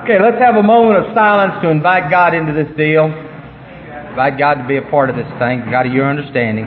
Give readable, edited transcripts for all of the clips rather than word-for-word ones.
Okay, let's have a moment of silence to invite God into this deal. Invite God to be a part of this thing, God of your understanding.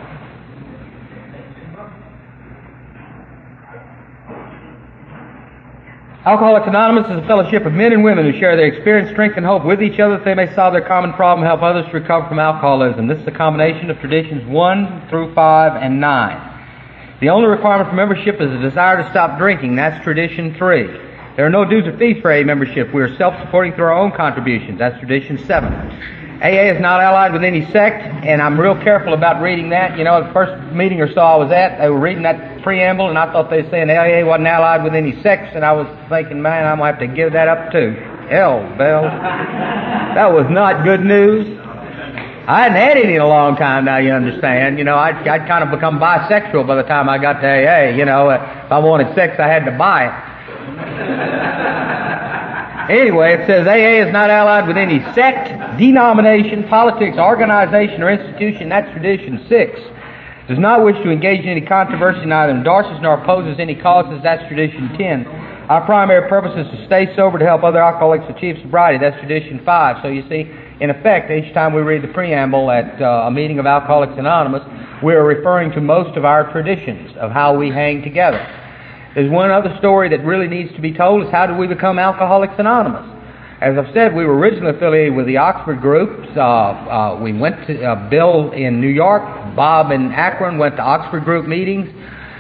Alcoholics Anonymous is a fellowship of men and women who share their experience, strength, and hope with each other that they may solve their common problem and help others to recover from alcoholism. This is a combination of traditions 1 through 5 and 9. The only requirement for membership is a desire to stop drinking. That's tradition 3. There are no dues or fees for AA membership. We are self-supporting through our own contributions. That's tradition 7. AA is not allied with any sect, and I'm real careful about reading that. You know, the first meeting or so I was at, they were reading that preamble, and I thought they were saying AA wasn't allied with any sects, and I was thinking, man, I'm going to have to give that up too. Hell, Bill. That was not good news. I hadn't had any in a long time now, you understand. You know, I'd kind of become bisexual by the time I got to AA. You know, if I wanted sex, I had to buy it. Anyway, it says AA is not allied with any sect, denomination, politics, organization, or institution. That's tradition 6. Does not wish to engage in any controversy, neither endorses nor opposes any causes. That's tradition 10. Our primary purpose is to stay sober to help other alcoholics achieve sobriety. That's tradition 5. So you see, in effect, each time we read the preamble at a meeting of Alcoholics Anonymous, we are referring to most of our traditions of how we hang together. There's one other story that really needs to be told, is how did we become Alcoholics Anonymous? As I've said, we were originally affiliated with the Oxford groups. We went to Bill in New York, Bob in Akron went to Oxford group meetings.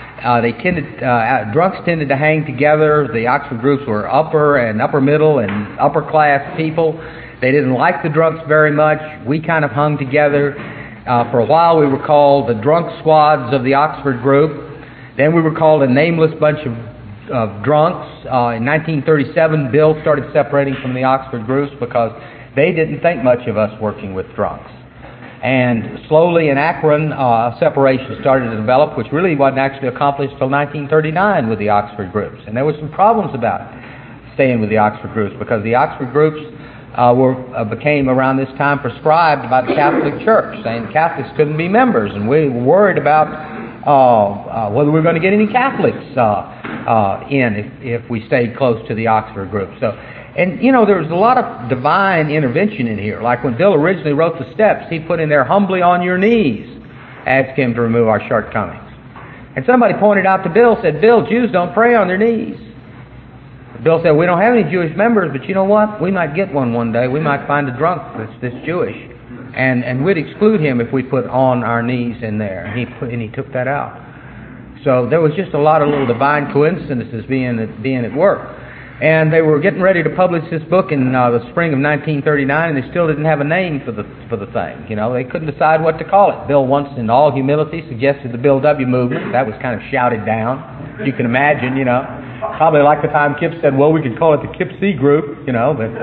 Drunks tended to hang together. The Oxford groups were upper middle and upper class people. They didn't like the drunks very much. We kind of hung together. For a while we were called the drunk squads of the Oxford group. Then we were called a nameless bunch of drunks. In 1937, Bill started separating from the Oxford groups because they didn't think much of us working with drunks. And slowly in Akron, separation started to develop, which really wasn't actually accomplished until 1939 with the Oxford groups. And there were some problems about staying with the Oxford groups because the Oxford groups became around this time prescribed by the Catholic Church, saying the Catholics couldn't be members, and we were worried about whether we were going to get any Catholics in if we stayed close to the Oxford group. So, and you know, there was a lot of divine intervention in here. Like when Bill originally wrote the steps, he put in there, humbly on your knees, ask him to remove our shortcomings. And somebody pointed out to Bill, said, Bill, Jews don't pray on their knees. Bill said, we don't have any Jewish members, but you know what? We might get one day. We might find a drunk that's Jewish. And we'd exclude him if we put on our knees in there. And he took that out. So there was just a lot of little divine coincidences being at work. And they were getting ready to publish this book in the spring of 1939, and they still didn't have a name for the thing. You know, they couldn't decide what to call it. Bill once, in all humility, suggested the Bill W. movement. That was kind of shouted down. You can imagine, you know. Probably like the time Kip said, well, we could call it the Kip C group, you know. But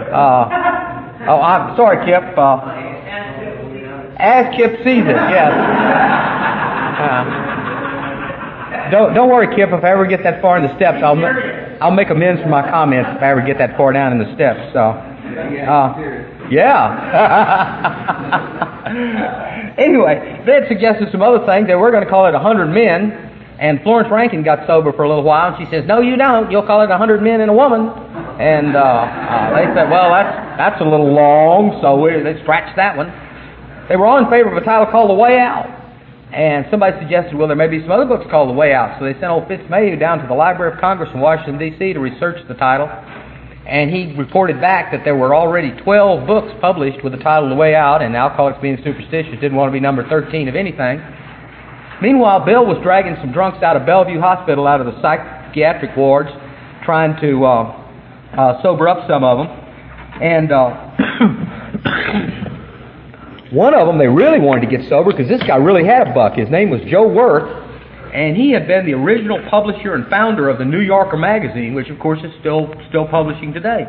I'm sorry, Kip. As Kip sees it, yes. Don't worry, Kip. If I ever get that far in the steps, I'll make amends for my comments if I ever get that far down in the steps. So, yeah. Anyway, they had suggested some other things. They were going to call it 100 Men, and Florence Rankin got sober for a little while, and she says, "No, you don't. You'll call it 100 Men and a Woman." And they said, "Well, that's a little long," so they scratched that one. They were all in favor of a title called The Way Out. And somebody suggested, well, there may be some other books called The Way Out. So they sent old Fitzmayu down to the Library of Congress in Washington, D.C. to research the title. And he reported back that there were already 12 books published with the title The Way Out, and Alcoholics, being superstitious, didn't want to be number 13 of anything. Meanwhile, Bill was dragging some drunks out of Bellevue Hospital, out of the psychiatric wards, trying to sober up some of them. And one of them, they really wanted to get sober because this guy really had a buck. His name was Joe Worth, and he had been the original publisher and founder of the New Yorker magazine, which of course is still publishing today.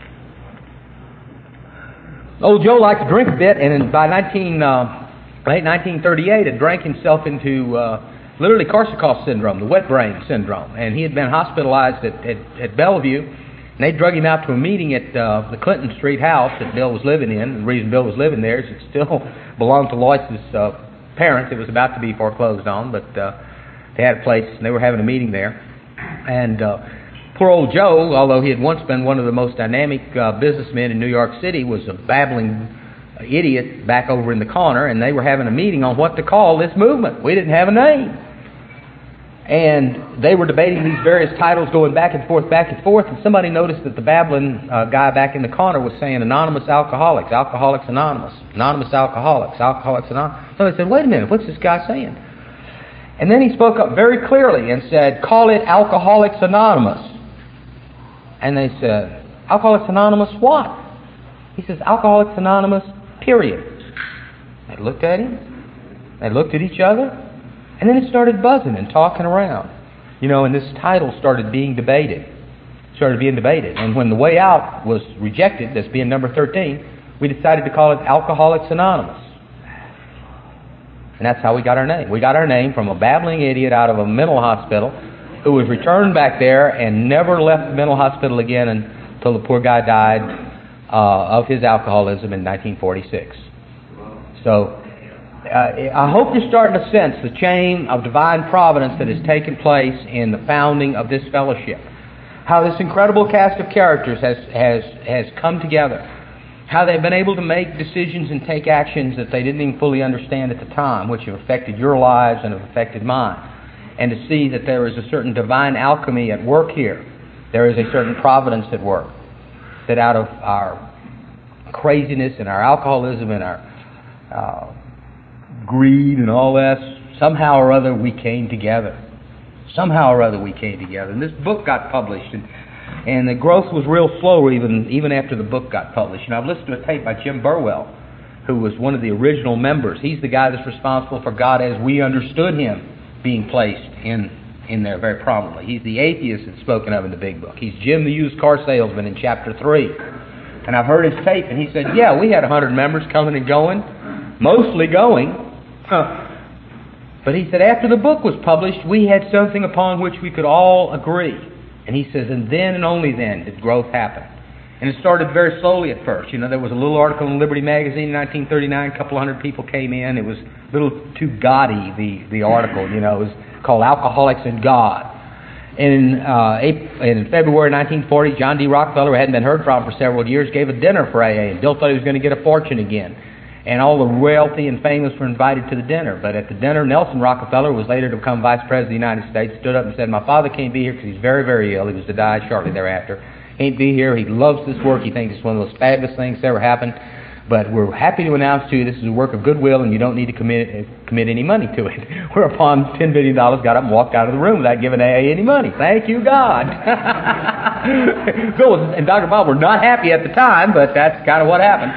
Old Joe liked to drink a bit, and by late 1938 had drank himself into literally Korsakoff syndrome, the wet brain syndrome, and he had been hospitalized at Bellevue. And they drug him out to a meeting at the Clinton Street house that Bill was living in. The reason Bill was living there is it still belonged to Lois's parents. It was about to be foreclosed on, but they had a place, and they were having a meeting there. And Poor old Joe, although he had once been one of the most dynamic businessmen in New York City, was a babbling idiot back over in the corner, and they were having a meeting on what to call this movement. We didn't have a name. And they were debating these various titles, going back and forth, and somebody noticed that the babbling guy back in the corner was saying Anonymous Alcoholics, Alcoholics Anonymous, Anonymous Alcoholics, Alcoholics Anonymous. So they said, wait a minute, what's this guy saying? And then he spoke up very clearly and said, call it Alcoholics Anonymous. And they said, Alcoholics Anonymous what? He says, Alcoholics Anonymous, period. They looked at him. They looked at each other. And then it started buzzing and talking around. And this title started being debated. And when The Way Out was rejected as being number 13, we decided to call it Alcoholics Anonymous. And that's how we got our name. We got our name from a babbling idiot out of a mental hospital who was returned back there and never left the mental hospital again until the poor guy died of his alcoholism in 1946. So I hope you're starting to sense the chain of divine providence that has taken place in the founding of this fellowship. How this incredible cast of characters has come together. How they've been able to make decisions and take actions that they didn't even fully understand at the time, which have affected your lives and have affected mine. And to see that there is a certain divine alchemy at work here. There is a certain providence at work. That out of our craziness and our alcoholism and our greed and all that, somehow or other we came together. And this book got published, and the growth was real slow even after the book got published. And I've listened to a tape by Jim Burwell, who was one of the original members. He's the guy that's responsible for God as we understood Him being placed in there very prominently. He's the atheist that's spoken of in the big book. He's Jim the used car salesman in chapter 3. And I've heard his tape, and he said, yeah, we had 100 members coming and going, mostly going. But he said after the book was published, we had something upon which we could all agree. And he says, and then and only then did growth happen. And it started very slowly at first. There was a little article in Liberty Magazine in 1939. A couple hundred people came in. It was a little too gaudy, the article. It was called Alcoholics and God. And in February 1940, John D. Rockefeller, who hadn't been heard from for several years, gave a dinner for AA. And Bill thought he was going to get a fortune again. And all the wealthy and famous were invited to the dinner. But at the dinner, Nelson Rockefeller, who was later to become Vice President of the United States, stood up and said, my father can't be here because he's very, very ill. He was to die shortly thereafter. Can't be here. He loves this work. He thinks it's one of the most fabulous things that ever happened. But we're happy to announce to you this is a work of goodwill and you don't need to commit any money to it. Whereupon $10 billion got up and walked out of the room without giving AA any money. Thank you, God. Bill and Dr. Bob were not happy at the time, but that's kind of what happened.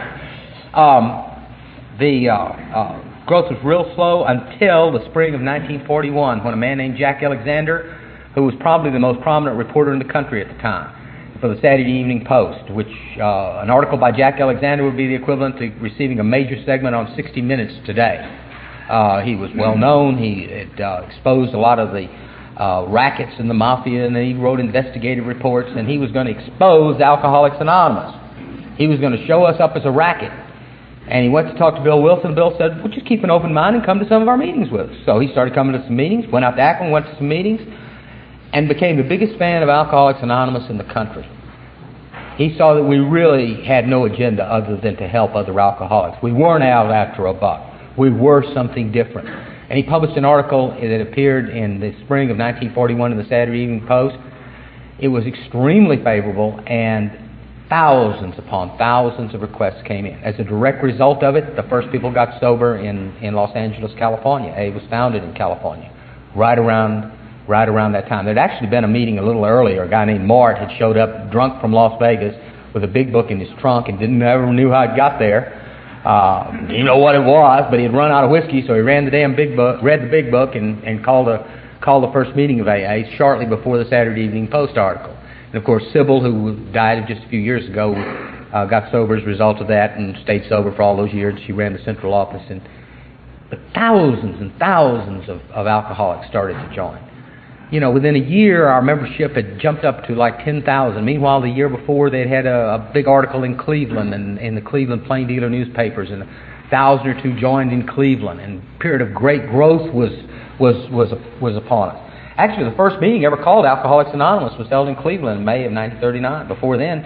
The growth was real slow until the spring of 1941 when a man named Jack Alexander, who was probably the most prominent reporter in the country at the time, for the Saturday Evening Post, which an article by Jack Alexander would be the equivalent to receiving a major segment on 60 Minutes today. He was well known. He had exposed a lot of the rackets in the mafia, and then he wrote investigative reports, and he was going to expose Alcoholics Anonymous. He was going to show us up as a racket. And he went to talk to Bill Wilson. Bill said, well, just keep an open mind and come to some of our meetings with us. So he started coming to some meetings, went out to Akron, went to some meetings, and became the biggest fan of Alcoholics Anonymous in the country. He saw that we really had no agenda other than to help other alcoholics. We weren't out after a buck. We were something different. And he published an article that appeared in the spring of 1941 in the Saturday Evening Post. It was extremely favorable, and thousands upon thousands of requests came in. As a direct result of it, the first people got sober in Los Angeles, California. AA was founded in California, right around that time. There'd actually been a meeting a little earlier. A guy named Mart had showed up drunk from Las Vegas with a big book in his trunk and never knew how it got there. Didn't know what it was, but he had run out of whiskey, so he ran the damn big book, read the big book, and called the first meeting of AA shortly before the Saturday Evening Post article. And of course, Sybil, who died just a few years ago, got sober as a result of that and stayed sober for all those years. She ran the central office, but thousands and thousands of alcoholics started to join. Within a year, our membership had jumped up to like 10,000. Meanwhile, the year before, they'd had a big article in Cleveland and in the Cleveland Plain Dealer newspapers, and 1,000 or 2 joined in Cleveland. And a period of great growth was upon us. Actually, the first meeting ever called Alcoholics Anonymous was held in Cleveland in May of 1939. Before then,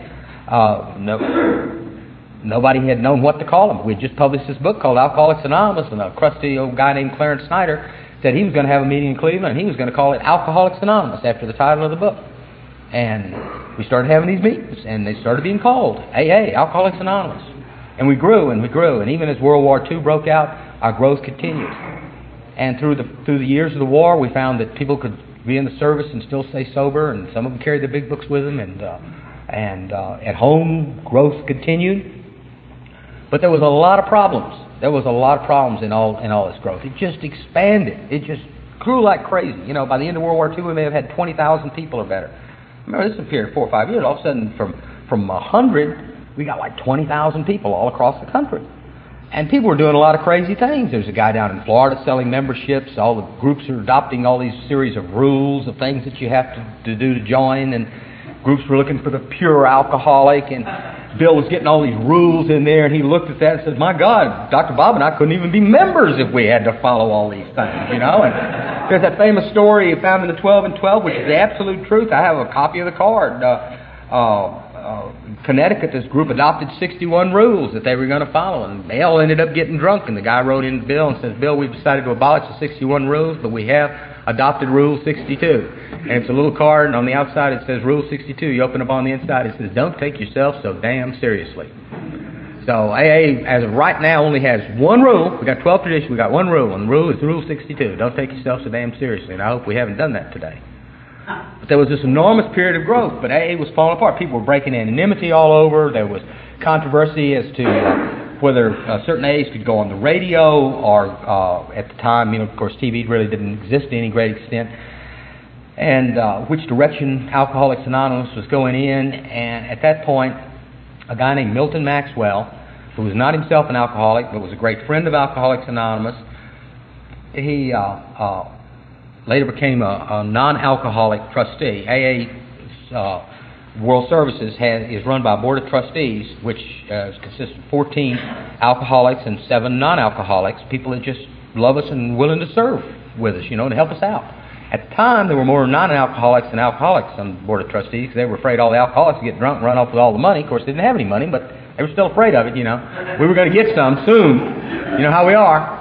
nobody had known what to call them. We had just published this book called Alcoholics Anonymous, and a crusty old guy named Clarence Snyder said he was going to have a meeting in Cleveland, and he was going to call it Alcoholics Anonymous after the title of the book. And we started having these meetings, and they started being called AA, Alcoholics Anonymous. And we grew, and even as World War II broke out, our growth continued. And through the years of the war, we found that people could be in the service and still stay sober, and some of them carried their big books with them, and at home, growth continued. But there was a lot of problems. There was a lot of problems in all this growth. It just expanded. It just grew like crazy. You know, by the end of World War II, we may have had 20,000 people or better. Remember, this is a period of 4 or 5 years. All of a sudden, from 100, we got like 20,000 people all across the country. And people were doing a lot of crazy things. There's a guy down in Florida selling memberships. All the groups are adopting all these series of rules of things that you have to do to join. And groups were looking for the pure alcoholic. And Bill was getting all these rules in there. And he looked at that and said, my God, Dr. Bob and I couldn't even be members if we had to follow all these things, you know. And there's that famous story found in the 12 and 12, which is the absolute truth. I have a copy of the card. Connecticut, this group adopted 61 rules that they were going to follow, and they all ended up getting drunk. And the guy wrote in to Bill and says, Bill, we've decided to abolish the 61 rules, but we have adopted Rule 62. And it's a little card, and on the outside it says Rule 62. You open up on the inside, it says, don't take yourself so damn seriously. So AA, as of right now, only has one rule. We got 12 traditions, we got one rule, and the rule is Rule 62. Don't take yourself so damn seriously, and I hope we haven't done that today. But there was this enormous period of growth, but AA was falling apart. People were breaking anonymity all over. There was controversy as to whether certain AAs could go on the radio, or at the time, you know, of course, TV really didn't exist to any great extent, and which direction Alcoholics Anonymous was going in. And at that point, a guy named Milton Maxwell, who was not himself an alcoholic, but was a great friend of Alcoholics Anonymous, he later became a non-alcoholic trustee. AA World Services is run by a board of trustees, which consists of 14 alcoholics and 7 non-alcoholics, people that just love us and willing to serve with us, you know, to help us out. At the time, there were more non-alcoholics than alcoholics on the board of trustees, because they were afraid all the alcoholics would get drunk and run off with all the money. Of course, they didn't have any money, but they were still afraid of it, you know. We were going to get some soon. You know how we are.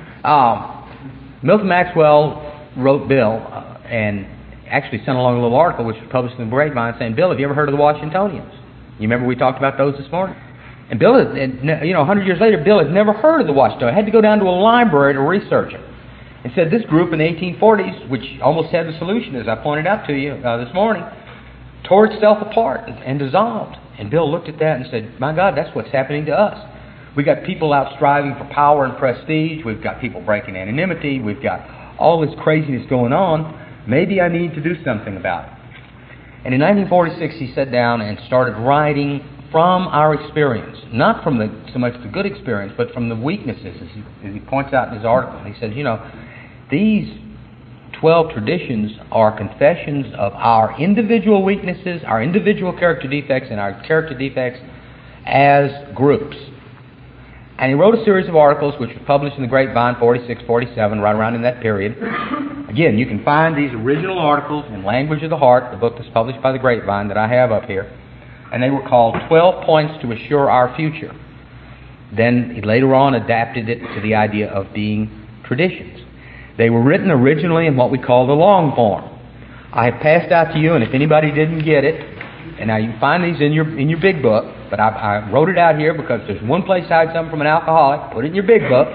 Milton Maxwell wrote Bill and actually sent along a little article which was published in the Grapevine saying, Bill, have you ever heard of the Washingtonians? You remember we talked about those this morning? And Bill, 100 years later, Bill had never heard of the Washingtonians. Had to go down to a library to research it. And said this group in the 1840s, which almost had the solution, as I pointed out to you this morning, tore itself apart and dissolved. And Bill looked at that and said, my God, that's what's happening to us. We've got people out striving for power and prestige. We've got people breaking anonymity. We've got all this craziness going on. Maybe I need to do something about it. And in 1946, he sat down and started writing from our experience, not from so much the good experience, but from the weaknesses, as he points out in his article. He says, you know, these 12 traditions are confessions of our individual weaknesses, our individual character defects, and our character defects as groups. And he wrote a series of articles which were published in the Grapevine, 46, 47, right around in that period. Again, you can find these original articles in Language of the Heart, the book that's published by the Grapevine that I have up here. And they were called 12 Points to Assure Our Future. Then he later on adapted it to the idea of being traditions. They were written originally in what we call the long form. I have passed out to you, and if anybody didn't get it, and now you can find these in your big book, but I wrote it out here because there's one place I had something from an alcoholic. Put it in your big book.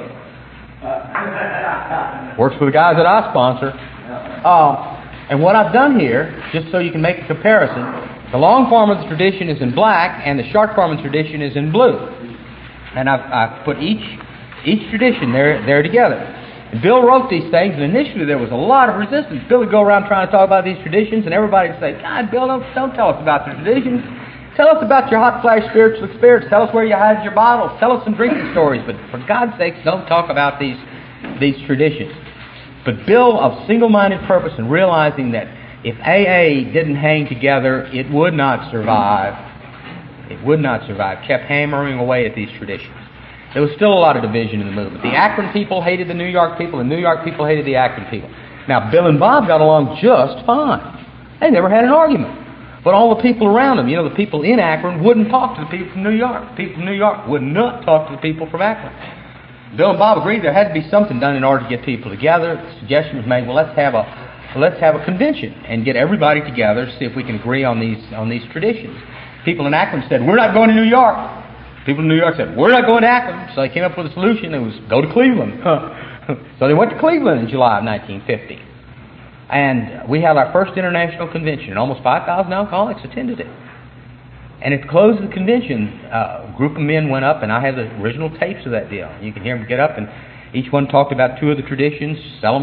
Works for the guys that I sponsor. And what I've done here, just so you can make a comparison, the long form of the tradition is in black, and the short form of the tradition is in blue. And I've put each tradition there together. And Bill wrote these things, and initially there was a lot of resistance. Bill would go around trying to talk about these traditions, and everybody would say, God, Bill, don't tell us about the traditions. Tell us about your hot flash spiritual experience. Tell us where you hide your bottles. Tell us some drinking stories. But for God's sakes, don't talk about these traditions. But Bill, of single-minded purpose and realizing that if AA didn't hang together, it would not survive. It would not survive. Kept hammering away at these traditions. There was still a lot of division in the movement. The Akron people hated the New York people. The New York people hated the Akron people. Now, Bill and Bob got along just fine. They never had an argument. But all the people around them, the people in Akron, wouldn't talk to the people from New York. The people from New York would not talk to the people from Akron. Bill and Bob agreed there had to be something done in order to get people together. The suggestion was made, well, let's have a convention and get everybody together to see if we can agree on these traditions. People in Akron said, we're not going to New York. People in New York said, we're not going to Akron. So they came up with a solution. It was go to Cleveland. So they went to Cleveland in July of 1950. And we had our first international convention, and almost 5,000 alcoholics attended it. And at the close of the convention, a group of men went up, and I have the original tapes of that deal. You can hear them get up, and each one talked about two of the traditions, sell them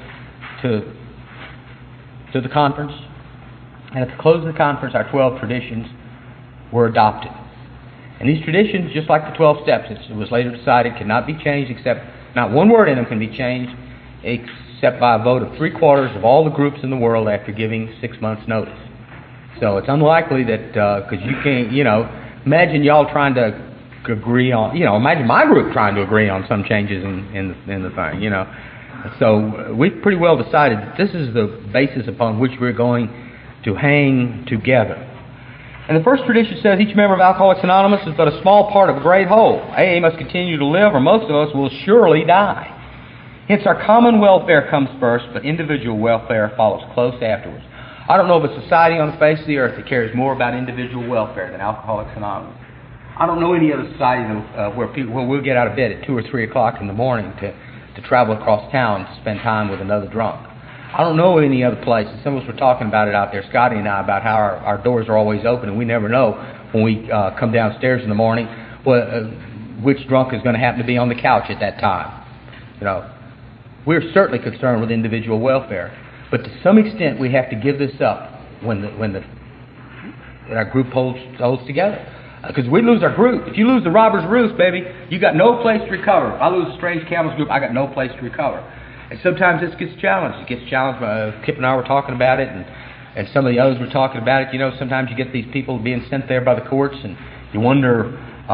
to the conference. And at the close of the conference, our 12 traditions were adopted. And these traditions, just like the 12 steps, it was later decided, cannot be changed except, not one word in them can be changed except by a vote of 3/4 of all the groups in the world after giving 6 months' notice. So it's unlikely that, because you can't, imagine y'all trying to agree on, imagine my group trying to agree on some changes in the thing, So we've pretty well decided that this is the basis upon which we're going to hang together. And the first tradition says each member of Alcoholics Anonymous is but a small part of a great whole. AA must continue to live, or most of us will surely die. Hence our common welfare comes first, but individual welfare follows close afterwards. I don't know of a society on the face of the earth that cares more about individual welfare than Alcoholics Anonymous. I don't know any other society where we'll get out of bed at 2 or 3 o'clock in the morning to travel across town to spend time with another drunk. I don't know any other place. And some of us were talking about it out there, Scotty and I, about how our doors are always open, and we never know when we come downstairs in the morning which drunk is going to happen to be on the couch at that time. We're certainly concerned with individual welfare, but to some extent we have to give this up when our group holds together. Because we lose our group. If you lose the Robbers Roost, baby, you got no place to recover. If I lose the Strange Camels group, I got no place to recover. And sometimes this gets challenged. It gets challenged by Kip and I were talking about it, and some of the others were talking about it. Sometimes you get these people being sent there by the courts, and you wonder,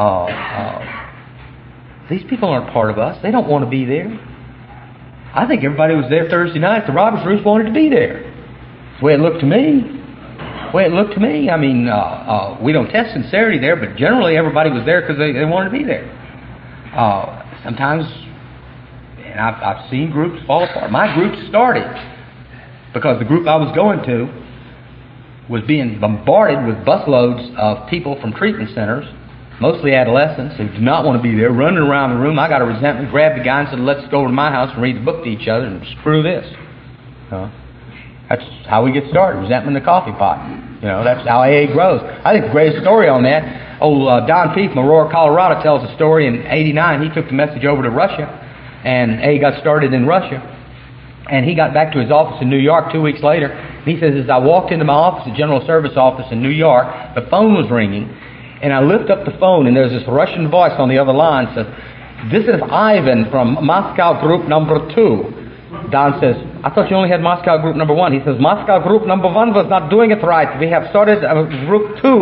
these people aren't part of us. They don't want to be there. I think everybody was there Thursday night. The Robbers Roost wanted to be there. That's the way it looked to me. I mean, we don't test sincerity there, but generally everybody was there because they wanted to be there. Sometimes, and I've seen groups fall apart. My group started because the group I was going to was being bombarded with busloads of people from treatment centers, mostly adolescents, who did not want to be there, running around the room. I got a resentment, grabbed the guy and said, let's go over to my house and read the book to each other and screw this. That's how we get started, resentment in the coffee pot. That's how AA grows. I think the greatest story on that, Don Peake from Aurora, Colorado, tells a story in '89. He took the message over to Russia, and AA got started in Russia. And he got back to his office in New York 2 weeks later. And he says, as I walked into my office, the General Service office in New York, the phone was ringing. And I lift up the phone, and there's this Russian voice on the other line says, this is Ivan from Moscow Group Number 2. Don says, I thought you only had Moscow Group Number 1. He says, Moscow Group Number 1 was not doing it right. We have started Group 2.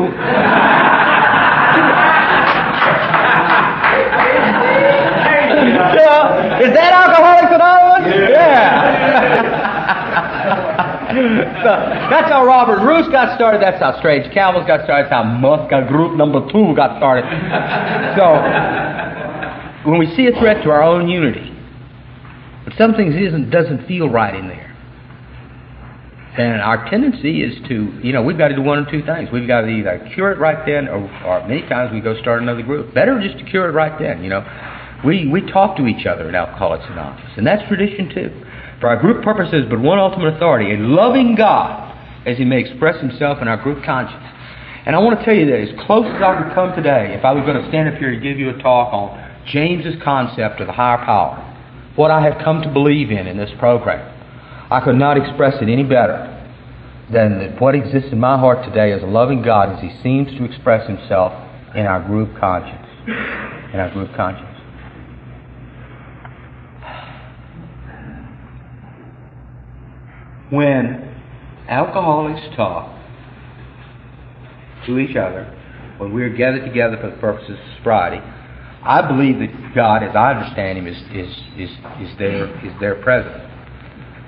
Is that Alcoholics Anonymous? Yeah. So that's how Robert Roost got started. That's how Strange Camels got started. That's how Moscow Group Number 2 got started. So when we see a threat to our own unity, but something doesn't feel right in there, then our tendency is to, we've got to do one of two things. We've got to either cure it right then, or many times we go start another group. Better just to cure it right then. We talk to each other at Alcoholics Anonymous, and that's tradition too. For our group purpose is but one ultimate authority, a loving God, as He may express Himself in our group conscience. And I want to tell you that as close as I could come today, if I was going to stand up here and give you a talk on James's concept of the higher power, what I have come to believe in this program, I could not express it any better than that what exists in my heart today is a loving God as He seems to express Himself in our group conscience. When alcoholics talk to each other, when we're gathered together for the purposes of sobriety, I believe that God, as I understand Him, is their president.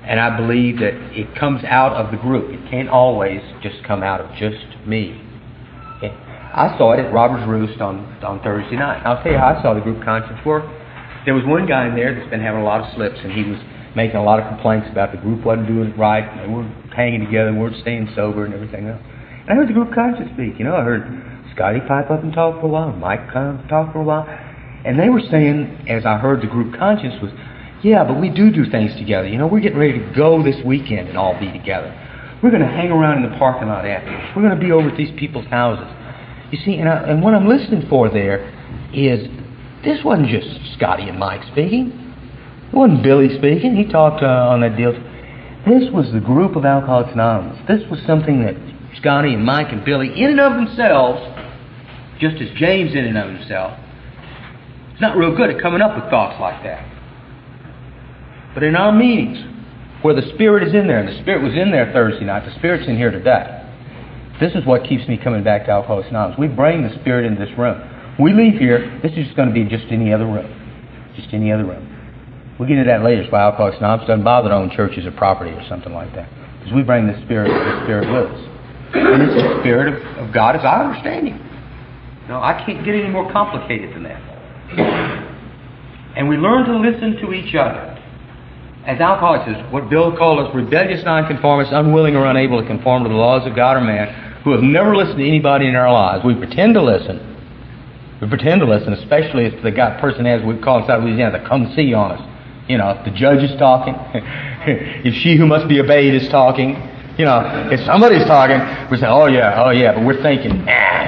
And I believe that it comes out of the group. It can't always just come out of just me. Okay? I saw it at Robert's Roost on Thursday night. I'll tell you how I saw the group conscience work. There was one guy in there that's been having a lot of slips, and he was making a lot of complaints about the group wasn't doing it right, and they weren't hanging together, weren't staying sober, and everything else. And I heard the group conscience speak. I heard Scotty pipe up and talk for a while, Mike kind of talk for a while, and they were saying, as I heard the group conscience was, yeah, but we do things together. We're getting ready to go this weekend and all be together. We're going to hang around in the parking lot afterwards. We're going to be over at these people's houses. You see, and what I'm listening for there is, this wasn't just Scotty and Mike speaking. It wasn't Billy speaking. He talked on that deal. This was the group of Alcoholics Anonymous. This was something that Scotty and Mike and Billy, in and of themselves, just as James in and of himself, is not real good at coming up with thoughts like that. But in our meetings, where the Spirit is in there, and the Spirit was in there Thursday night, the Spirit's in here today. This is what keeps me coming back to Alcoholics Anonymous. We bring the Spirit into this room. We leave here, this is just going to be just any other room. Just any other room. We'll get into that later. It's why Alcoholics Anonymous doesn't bother to own churches or property or something like that. Because we bring the Spirit with us. And it's the Spirit of God as I understand Him. I can't get any more complicated than that. And we learn to listen to each other. As alcoholics, is what Bill called us rebellious nonconformists, unwilling or unable to conform to the laws of God or man, who have never listened to anybody in our lives. We pretend to listen. We pretend to listen, especially if the person has what we call inside Louisiana the come see on us. If the judge is talking, if she who must be obeyed is talking, if somebody's talking, we say, oh yeah, but we're thinking,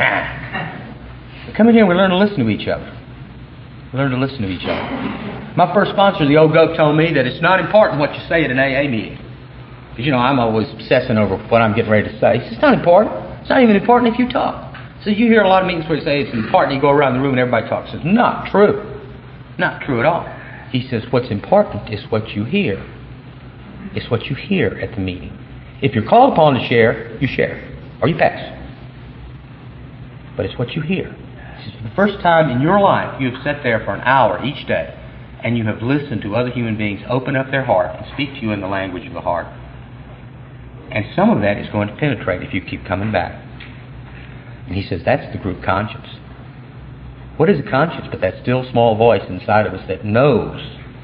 We come in here and we learn to listen to each other. We learn to listen to each other. My first sponsor, the old gov, told me that it's not important what you say at an AA meeting. Because, I'm always obsessing over what I'm getting ready to say. He says, it's not important. It's not even important if you talk. So you hear a lot of meetings where you say it's important, you go around the room and everybody talks. He says, not true. Not true at all. He says, what's important is what you hear. It's what you hear at the meeting. If you're called upon to share, you share. Or you pass. But it's what you hear. He says, the first time in your life you have sat there for an hour each day and you have listened to other human beings open up their heart and speak to you in the language of the heart. And some of that is going to penetrate if you keep coming back. And he says, that's the group conscience. What is a conscience but that still small voice inside of us that knows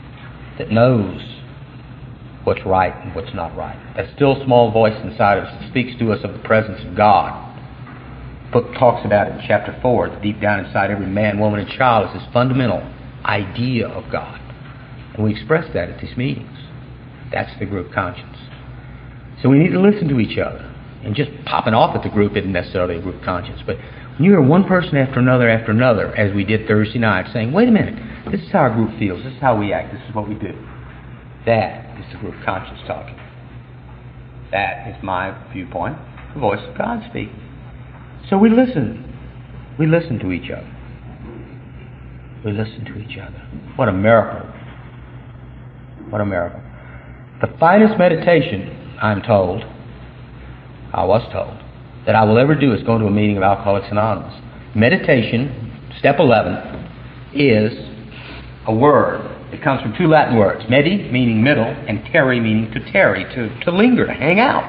what's right and what's not right? That still small voice inside of us that speaks to us of the presence of God. The book talks about it in chapter 4. That deep down inside every man, woman, and child is this fundamental idea of God. And we express that at these meetings. That's the group conscience. So we need to listen to each other. And just popping off at the group isn't necessarily a group conscience. But when you hear one person after another, as we did Thursday night, saying, wait a minute, this is how our group feels, this is how we act, this is what we do. That is the group conscience talking. That is my viewpoint, the voice of God speaking. So we listen. We listen to each other. We listen to each other. What a miracle. What a miracle. The finest meditation, I'm told, I was told, that I will ever do is go to a meeting of Alcoholics Anonymous. Meditation, step 11, is a word. It comes from two Latin words. Medi, meaning middle, and terri, meaning to tarry, to linger, to hang out.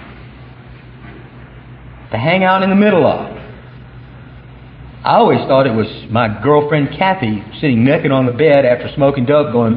To hang out in the middle of. I always thought it was my girlfriend Kathy sitting naked on the bed after smoking dope going,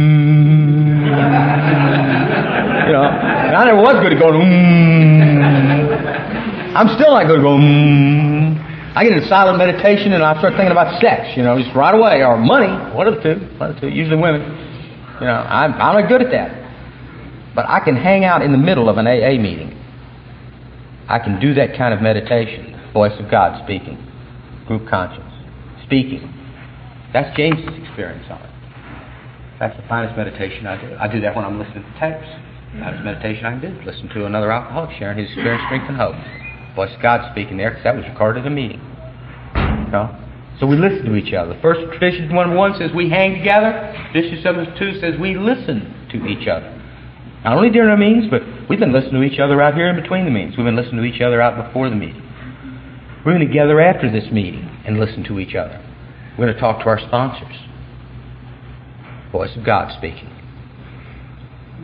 And I never was good at going, I'm still not good at going, I get into silent meditation and I start thinking about sex, just right away, or money, one of the two, usually women. I'm not good at that. But I can hang out in the middle of an AA meeting. I can do that kind of meditation. Voice of God speaking. Group conscience. Speaking. That's James's experience on it. That's the finest meditation I do. I do that when I'm listening to tapes. The finest meditation I can do is listen to another alcoholic sharing his experience, strength, and hope. Voice of God speaking there, because that was recorded at a meeting. So we listen to each other. The first tradition, number 1, says we hang together. Tradition number 2 says we listen to each other. Not only during our meetings, but we've been listening to each other out here in between the meetings. We've been listening to each other out before the meeting. We're going to gather after this meeting and listen to each other. We're going to talk to our sponsors. Voice of God speaking.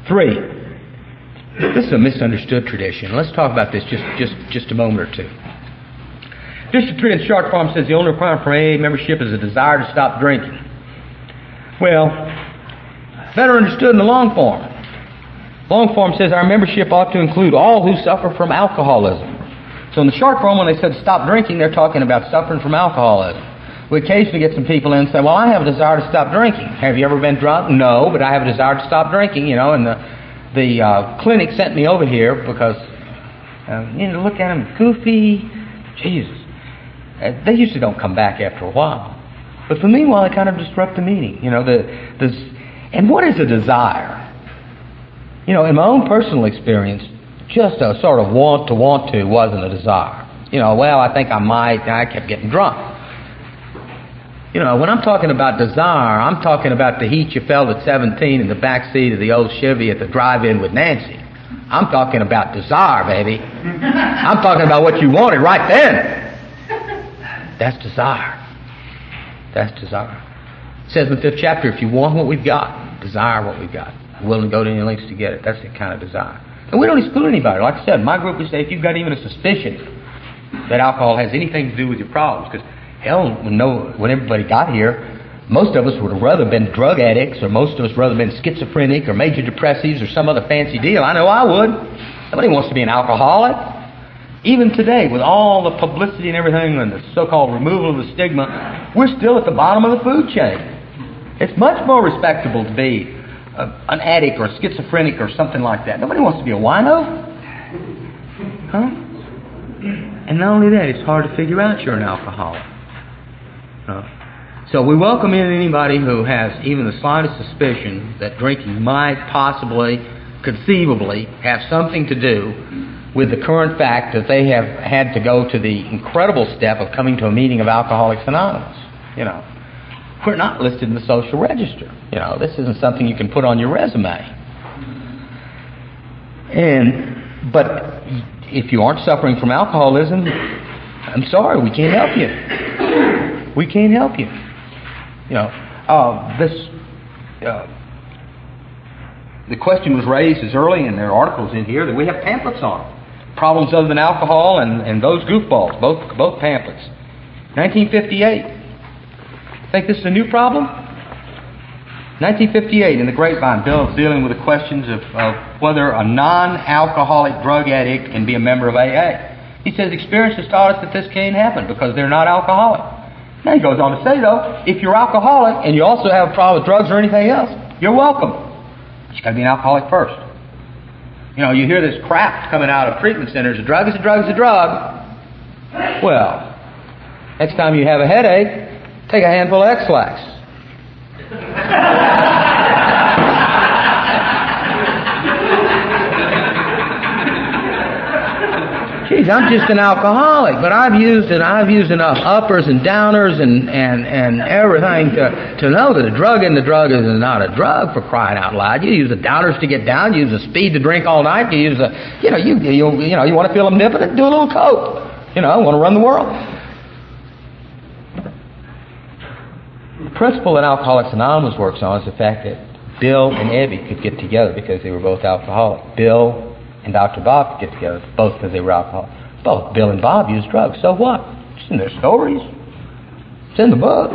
3, this is a misunderstood tradition. Let's talk about this just a moment or two. District 3 in Shark Farm says the only requirement for AA membership is a desire to stop drinking. Well, better understood in the long form. Long form says our membership ought to include all who suffer from alcoholism. So in the short form, when they said stop drinking, they're talking about suffering from alcoholism. We occasionally get some people in and say, well, I have a desire to stop drinking. Have you ever been drunk? No, but I have a desire to stop drinking, and the clinic sent me over here because, look at them, goofy, Jesus. They usually don't come back after a while. But for me, they kind of disrupt the meeting. And what is a desire? In my own personal experience, just a sort of want to wasn't a desire. I think I might, and I kept getting drunk. When I'm talking about desire, I'm talking about the heat you felt at 17 in the back seat of the old Chevy at the drive-in with Nancy. I'm talking about desire, baby. I'm talking about what you wanted right then. That's desire. That's desire. It says in the 5th chapter, if you want what we've got, desire what we've got. I'm willing to go to any lengths to get it. That's the kind of desire. And we don't exclude anybody. Like I said, my group would say if you've got even a suspicion that alcohol has anything to do with your problems, because hell, when everybody got here, most of us would have rather been drug addicts, or most of us rather been schizophrenic or major depressives or some other fancy deal. I know I would. Nobody wants to be an alcoholic. Even today, with all the publicity and everything and the so-called removal of the stigma, we're still at the bottom of the food chain. It's much more respectable to be an addict or a schizophrenic or something like that. Nobody wants to be a wino. Huh? And not only that, it's hard to figure out you're an alcoholic. So we welcome in anybody who has even the slightest suspicion that drinking might possibly, conceivably, have something to do with the current fact that they have had to go to the incredible step of coming to a meeting of Alcoholics Anonymous. We're not listed in the social register. This isn't something you can put on your resume. But if you aren't suffering from alcoholism, I'm sorry, we can't help you. We can't help you. The question was raised as early, and there are articles in here that we have pamphlets on problems other than alcohol and those goofballs, both pamphlets. 1958. Think this is a new problem? 1958 in the Grapevine, Bill dealing with the questions of whether a non-alcoholic drug addict can be a member of AA. He says experience has taught us that this can't happen because they're not alcoholic. Now he goes on to say, though, if you're alcoholic and you also have a problem with drugs or anything else, you're welcome. But you got to be an alcoholic first. You hear this crap coming out of treatment centers. A drug is a drug is a drug. Well, next time you have a headache, take a handful of X-Lax. Geez, I'm just an alcoholic, but I've used enough uppers and downers and everything to know that a drug in the drug is not a drug, for crying out loud. You use the downers to get down, you use the speed to drink all night, you use you want to feel omnipotent, do a little coke. Want to run the world. The principle that Alcoholics Anonymous works on is the fact that Bill and Ebby could get together because they were both alcoholic. Bill and Dr. Bob could get together both because they were alcoholic. Both Bill and Bob used drugs. So what? It's in their stories. It's in the book.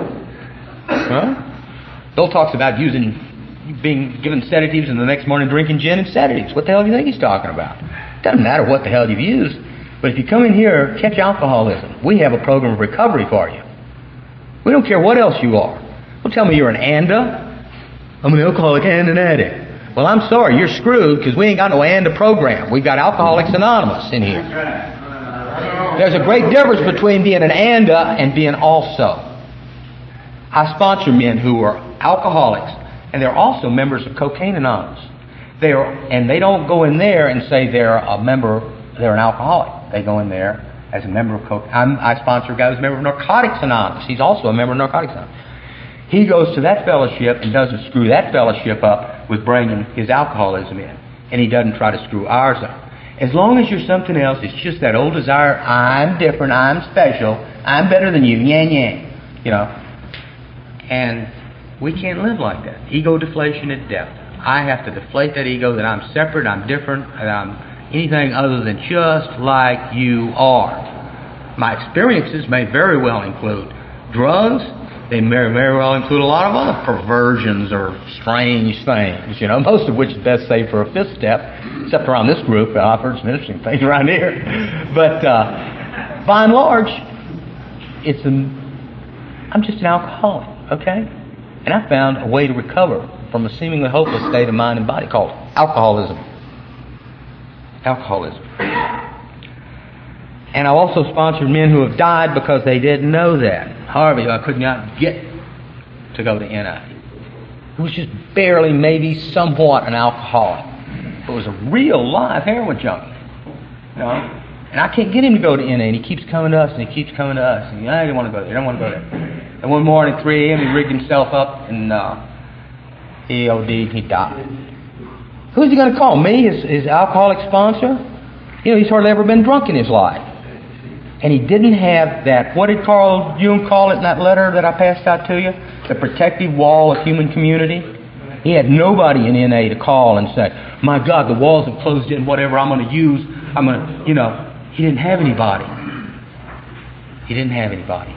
Bill talks about being given sedatives and the next morning drinking gin and sedatives. What the hell do you think he's talking about? It doesn't matter what the hell you've used. But if you come in here, catch alcoholism, we have a program of recovery for you. We don't care what else you are. Don't tell me you're an ANDA. I'm an alcoholic and an addict. Well, I'm sorry, you're screwed because we ain't got no ANDA program. We've got Alcoholics Anonymous in here. There's a great difference between being an ANDA and being also. I sponsor men who are alcoholics, and they're also members of Cocaine Anonymous. And they don't go in there and say they're an alcoholic. They go in there as a member of Coke. I sponsor a guy who's a member of Narcotics Anonymous. He's also a member of Narcotics Anonymous. He goes to that fellowship and doesn't screw that fellowship up with bringing his alcoholism in. And he doesn't try to screw ours up. As long as you're something else, it's just that old desire, I'm different, I'm special, I'm better than you, yang yang. And we can't live like that. Ego deflation at death. I have to deflate that ego that I'm separate, I'm different, and I'm anything other than just like you are. My experiences may very well include drugs. They may very well include a lot of other perversions or strange things, most of which is best saved for a fifth step, except around this group. I've heard some interesting things around here. But by and large, I'm just an alcoholic, okay? And I found a way to recover from a seemingly hopeless state of mind and body called alcoholism. Alcoholism. And I've also sponsored men who have died because they didn't know that. However, I could not get to go to NA. He was just barely, maybe somewhat an alcoholic. But was a real live heroin junkie. And I can't get him to go to NA, and he keeps coming to us, and he keeps coming to us. And I don't want to go there, I don't want to go there. And one morning, 3 a.m., he rigged himself up, and he OD'd, he died. Who's he going to call? Me, his alcoholic sponsor? He's hardly ever been drunk in his life. And he didn't have that, what did Carl Jung call it in that letter that I passed out to you? The protective wall of human community. He had nobody in NA to call and say, my God, the walls have closed in, whatever I'm going to use, he didn't have anybody. He didn't have anybody.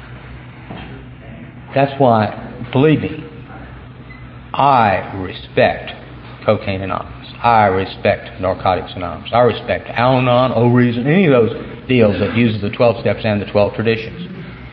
That's why, believe me, I respect Cocaine Anonymous. I respect Narcotics Anonymous. I respect Al-Anon, O-Reason, any of those deals that uses the 12 steps and the 12 traditions.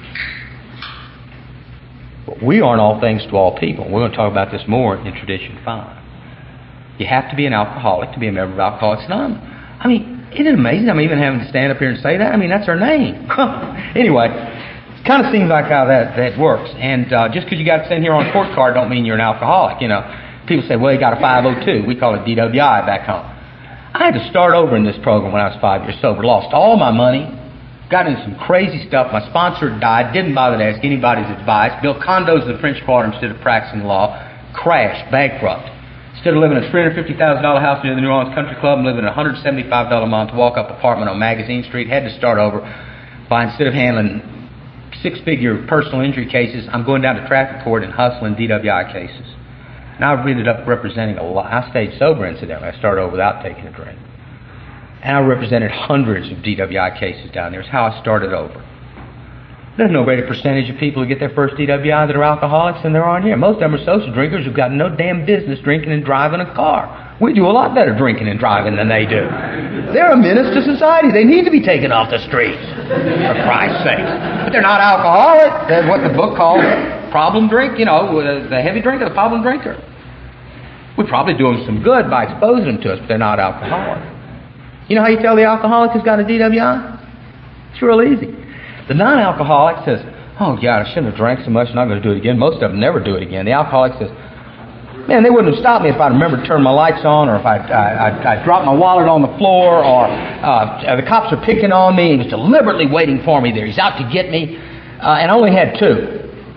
But we aren't all things to all people. We're going to talk about this more in Tradition 5. You have to be an alcoholic to be a member of Alcoholics Anonymous. Isn't it amazing I'm even having to stand up here and say that? That's our name. Anyway, it kind of seems like how that works. And just because you got it sitting here on a court card don't mean you're an alcoholic. People say, well, you got a 502. We call it DWI back home. I had to start over in this program when I was 5 years sober. Lost all my money. Got into some crazy stuff. My sponsor died. Didn't bother to ask anybody's advice. Built condos in the French Quarter instead of practicing law. Crashed. Bankrupt. Instead of living in a $350,000 house near the New Orleans Country Club and living in a $175 a month walk-up apartment on Magazine Street, had to start over by, instead of handling six-figure personal injury cases, I'm going down to traffic court and hustling DWI cases. And I've ended up representing a lot. I stayed sober, incidentally. I started over without taking a drink. And I represented hundreds of DWI cases down there. It's how I started over. There's no greater percentage of people who get their first DWI that are alcoholics than there are in here. Most of them are social drinkers who've got no damn business drinking and driving a car. We do a lot better drinking and driving than they do. They're a menace to society. They need to be taken off the streets, for Christ's sake. But they're not alcoholic. That's what the book calls problem drink, the heavy drinker, the problem drinker. We probably do them some good by exposing them to us, but they're not alcoholic. You know how you tell the alcoholic who's got a DWI? It's real easy. The non-alcoholic says, oh, God, I shouldn't have drank so much, I'm not going to do it again. Most of them never do it again. The alcoholic says, man, they wouldn't have stopped me if I'd remembered to turn my lights on, or if I dropped my wallet on the floor, or the cops are picking on me, and he's deliberately waiting for me there. He's out to get me, and I only had 2.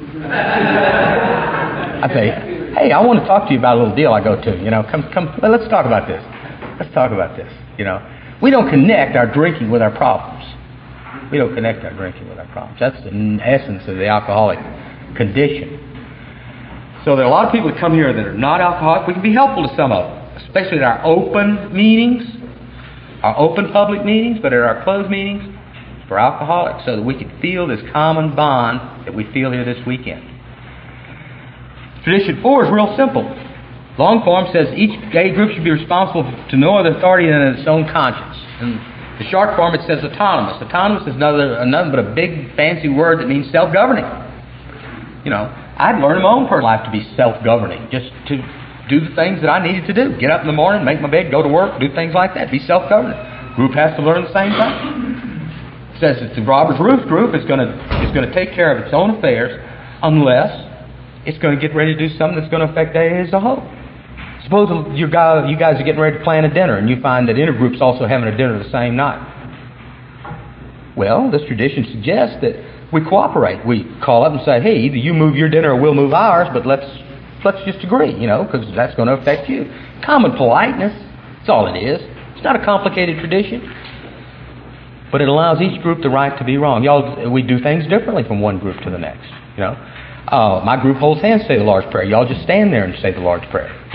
I say, hey, I want to talk to you about a little deal I go to. Come, let's talk about this. Let's talk about this. We don't connect our drinking with our problems. We don't connect our drinking with our problems. That's the essence of the alcoholic condition. So there are a lot of people that come here that are not alcoholic. We can be helpful to some of them, especially at our open meetings, our open public meetings, but at our closed meetings for alcoholics, so that we can feel this common bond that we feel here this weekend. Tradition 4 is real simple. Long form says each gay group should be responsible to no other authority than its own conscience. And the short form, it says autonomous. Autonomous is nothing but a big fancy word that means self-governing. I'd learned in my own personal life to be self-governing, just to do the things that I needed to do. Get up in the morning, make my bed, go to work, do things like that. Be self-governing. Group has to learn the same thing. It says that the Robert's Roof group is going to take care of its own affairs unless it's going to get ready to do something that's going to affect AA as a whole. Suppose you guys are getting ready to plan a dinner, and you find that intergroup's also having a dinner the same night. Well, this tradition suggests that we cooperate. We call up and say, hey, either you move your dinner or we'll move ours, but let's just agree, because that's going to affect you. Common politeness, that's all it is. It's not a complicated tradition. But it allows each group the right to be wrong. We do things differently from one group to the next, My group holds hands, say the Lord's Prayer. Y'all just stand there and say the Lord's Prayer,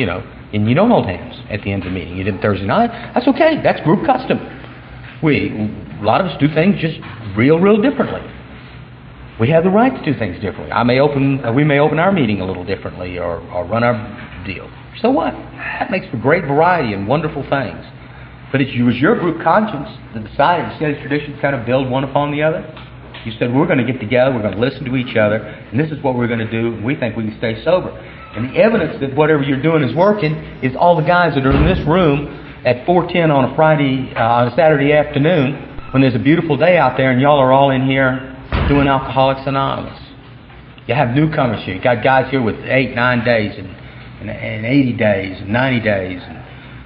And you don't hold hands at the end of the meeting. You did Thursday night. That's okay. That's group custom. A lot of us do things just real differently. We have the right to do things differently. We may open our meeting a little differently or run our deal. So what? That makes for great variety and wonderful things. But it was your group conscience that decided to set these traditions kind of build one upon the other. You said, we're going to get together, we're going to listen to each other, and this is what we're going to do, and we think we can stay sober. And the evidence that whatever you're doing is working is all the guys that are in this room at 4:10 on a Saturday afternoon, when there's a beautiful day out there, and y'all are all in here doing Alcoholics Anonymous. You have newcomers here. You got guys here with 8, 9 days, and 80 days, and 90 days, and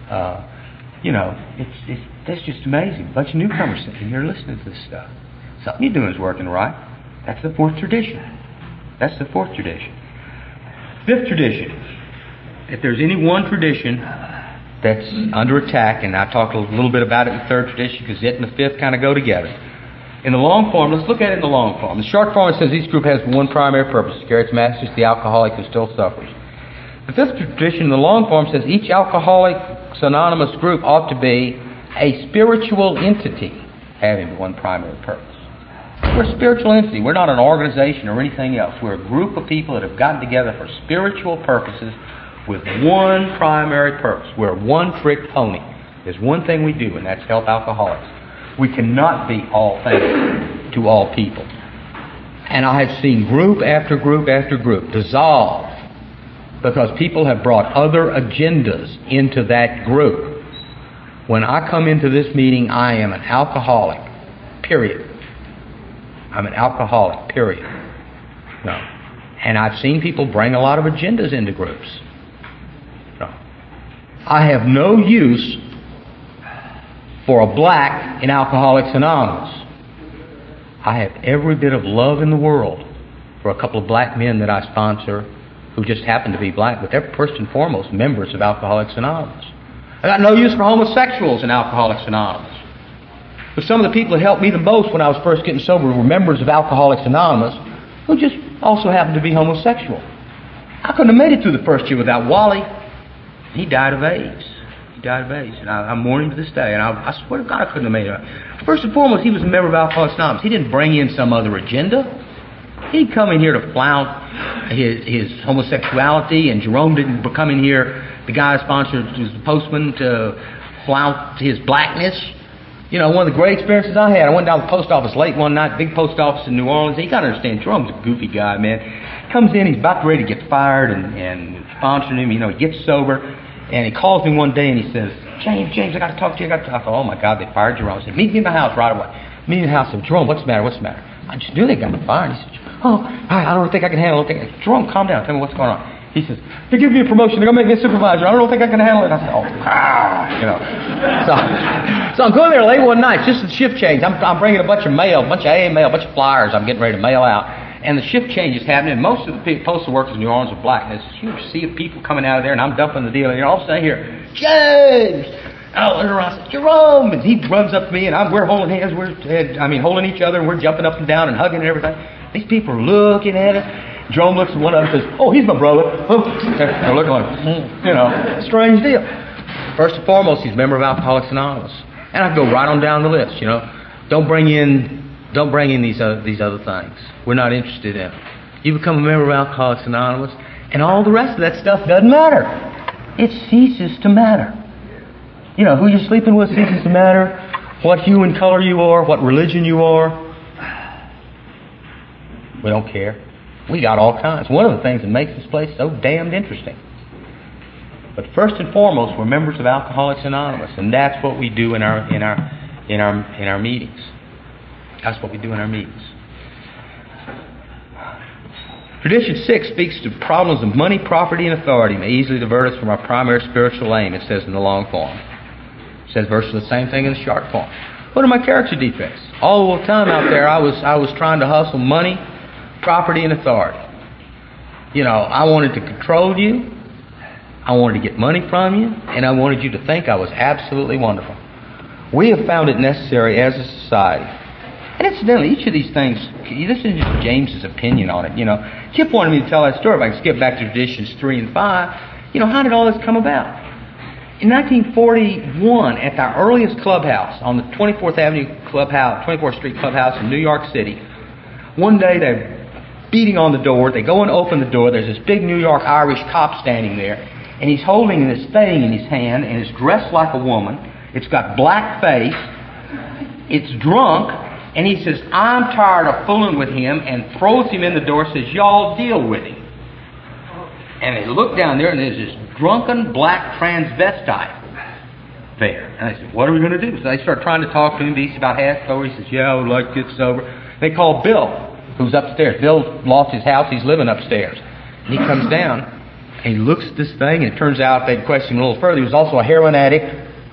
that's just amazing. A bunch of newcomers sitting here listening to this stuff. Something you're doing is working right. That's the fourth tradition. That's the fourth tradition. Fifth tradition. If there's any one tradition that's under attack, and I talked a little bit about it in the third tradition because it and the fifth kind of go together. In the long form, let's look at it in the long form. The short form, it says each group has one primary purpose: to carry its message to the alcoholic who still suffers. The fifth tradition in the long form says each Alcoholics Anonymous group ought to be a spiritual entity having one primary purpose. We're a spiritual entity. We're not an organization or anything else. We're a group of people that have gotten together for spiritual purposes with one primary purpose. We're a one-trick pony. There's one thing we do, and that's help alcoholics. We cannot be all things to all people. And I have seen group after group after group dissolve because people have brought other agendas into that group. When I come into this meeting, I am an alcoholic, period. I'm an alcoholic, period. No. And I've seen people bring a lot of agendas into groups. No. I have no use for a black in Alcoholics Anonymous. I have every bit of love in the world for a couple of black men that I sponsor who just happen to be black, but they're first and foremost members of Alcoholics Anonymous. I got no use for homosexuals in Alcoholics Anonymous. But some of the people that helped me the most when I was first getting sober were members of Alcoholics Anonymous who just also happened to be homosexual. I couldn't have made it through the first year without Wally. He died of AIDS. And I'm mourning to this day. And I swear to God I couldn't have made it. First and foremost, he was a member of Alcoholics Anonymous. He didn't bring in some other agenda. He didn't come in here to flout his homosexuality, and Jerome didn't come in here, the guy I sponsored, who's the postman, to flout his blackness. You know, one of the great experiences I had, I went down to the post office late one night, big post office in New Orleans. You got to understand, Jerome's a goofy guy, man. Comes in, he's about ready to get fired, and sponsoring him, he gets sober. And he calls me one day and he says, James, I got to talk to you. I thought, oh my God, they fired Jerome. I said, meet me in my house right away. Meet me in the house. I said, Jerome, what's the matter? I just knew they got me fired. He said, I don't think I can handle it. Jerome, calm down. Tell me what's going on. He says, they're giving me a promotion. They're going to make me a supervisor. I don't think I can handle it. I said, So I'm going there late one night, just the shift change. I'm bringing a bunch of mail, a bunch of AA mail, a bunch of flyers I'm getting ready to mail out. And the shift change is happening. Most of the postal workers in New Orleans are black. And there's a huge sea of people coming out of there, and I'm dumping the deal. And all of a sudden I hear, James! And I turn around and say, Jerome! And he runs up to me, and we're holding hands. We're holding each other, and we're jumping up and down and hugging and everything. These people are looking at us. Jerome looks at one of them and says, oh, he's my brother. They're looking like, strange deal. First and foremost, he's a member of Alcoholics Anonymous. And I go right on down the list, Don't bring in these other things. We're not interested in it. You become a member of Alcoholics Anonymous, and all the rest of that stuff doesn't matter. It ceases to matter. Who you're sleeping with ceases to matter. What hue and color you are, what religion you are. We don't care. We got all kinds. One of the things that makes this place so damned interesting. But first and foremost, we're members of Alcoholics Anonymous, and that's what we do in our meetings. That's what we do in our meetings. Tradition 6 speaks to problems of money, property, and authority may easily divert us from our primary spiritual aim, it says in the long form. It says virtually the same thing in the short form. What are my character defects? All the time out there, I was trying to hustle money, property, and authority. I wanted to control you. I wanted to get money from you, and I wanted you to think I was absolutely wonderful. We have found it necessary as a society. And incidentally, each of these things, this is just James's opinion on it. Chip wanted me to tell that story. If I can skip back to traditions 3 and 5, How did all this come about? In 1941, at our earliest clubhouse, on the 24th Street Clubhouse in New York City, one day they're beating on the door. They go and open the door. There's this big New York Irish cop standing there, and he's holding this thing in his hand, and it's dressed like a woman. It's got black face. It's drunk, and he says, "I'm tired of fooling with him," and throws him in the door, says, "Y'all deal with him." And they look down there, and there's this drunken black transvestite there. And I said, "What are we going to do?" So they start trying to talk to him. He's about half sober. He says, "Yeah, I would like to get sober." They call Bill, who's upstairs. Bill lost his house. He's living upstairs. And he comes down, and he looks at this thing, and it turns out they'd questioned him a little further. He was also a heroin addict.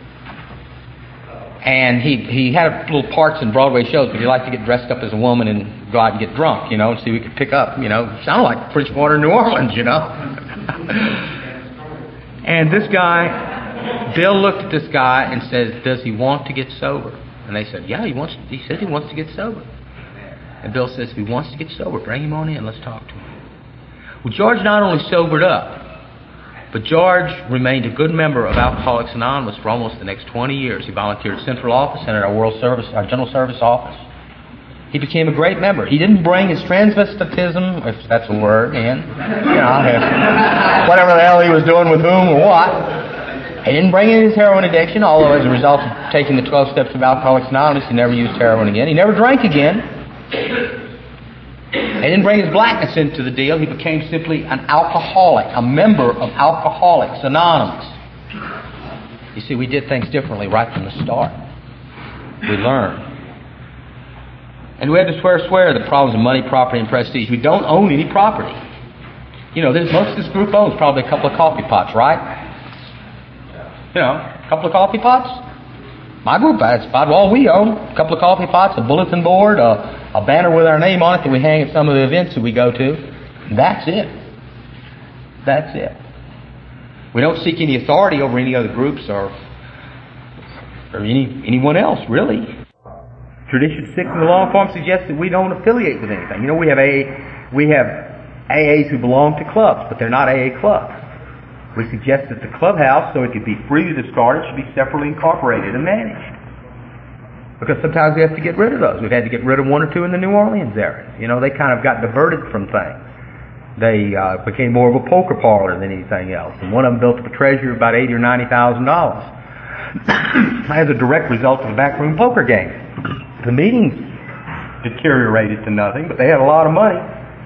And he had little parts in Broadway shows, but he liked to get dressed up as a woman and go out and get drunk, and see if we could pick up, sounded like Bridgewater, New Orleans, And this guy, Bill looked at this guy and said, "Does he want to get sober?" And they said, "Yeah, he says he wants to get sober." And Bill says, "If he wants to get sober, bring him on in, let's talk to him." Well, George not only sobered up, but George remained a good member of Alcoholics Anonymous for almost the next 20 years. He volunteered at Central Office and at our General Service Office. He became a great member. He didn't bring his transvestitism, if that's a word, in. Whatever the hell he was doing with whom or what. He didn't bring in his heroin addiction, although as a result of taking the 12 steps of Alcoholics Anonymous, he never used heroin again. He never drank again. He didn't bring his blackness into the deal. He became simply an alcoholic, a member of Alcoholics Anonymous. You see, we did things differently right from the start. We learned. And we had to swear the problems of money, property, and prestige. We don't own any property. Most of this group owns probably a couple of coffee pots, right? A couple of coffee pots. My group, that's about all we own. A couple of coffee pots, a bulletin board, a banner with our name on it that we hang at some of the events that we go to. That's it. That's it. We don't seek any authority over any other groups or anyone else, really. Tradition 6 in the long form suggests that we don't affiliate with anything. We have AAs who belong to clubs, but they're not AA clubs. We suggest that the clubhouse, so it could be freely discarded, should be separately incorporated and managed. Because sometimes we have to get rid of those. We've had to get rid of one or two in the New Orleans area. They kind of got diverted from things. They became more of a poker parlor than anything else. And one of them built up a treasury of about $80,000 or $90,000 as a direct result of the backroom poker game. The meetings deteriorated to nothing, but they had a lot of money.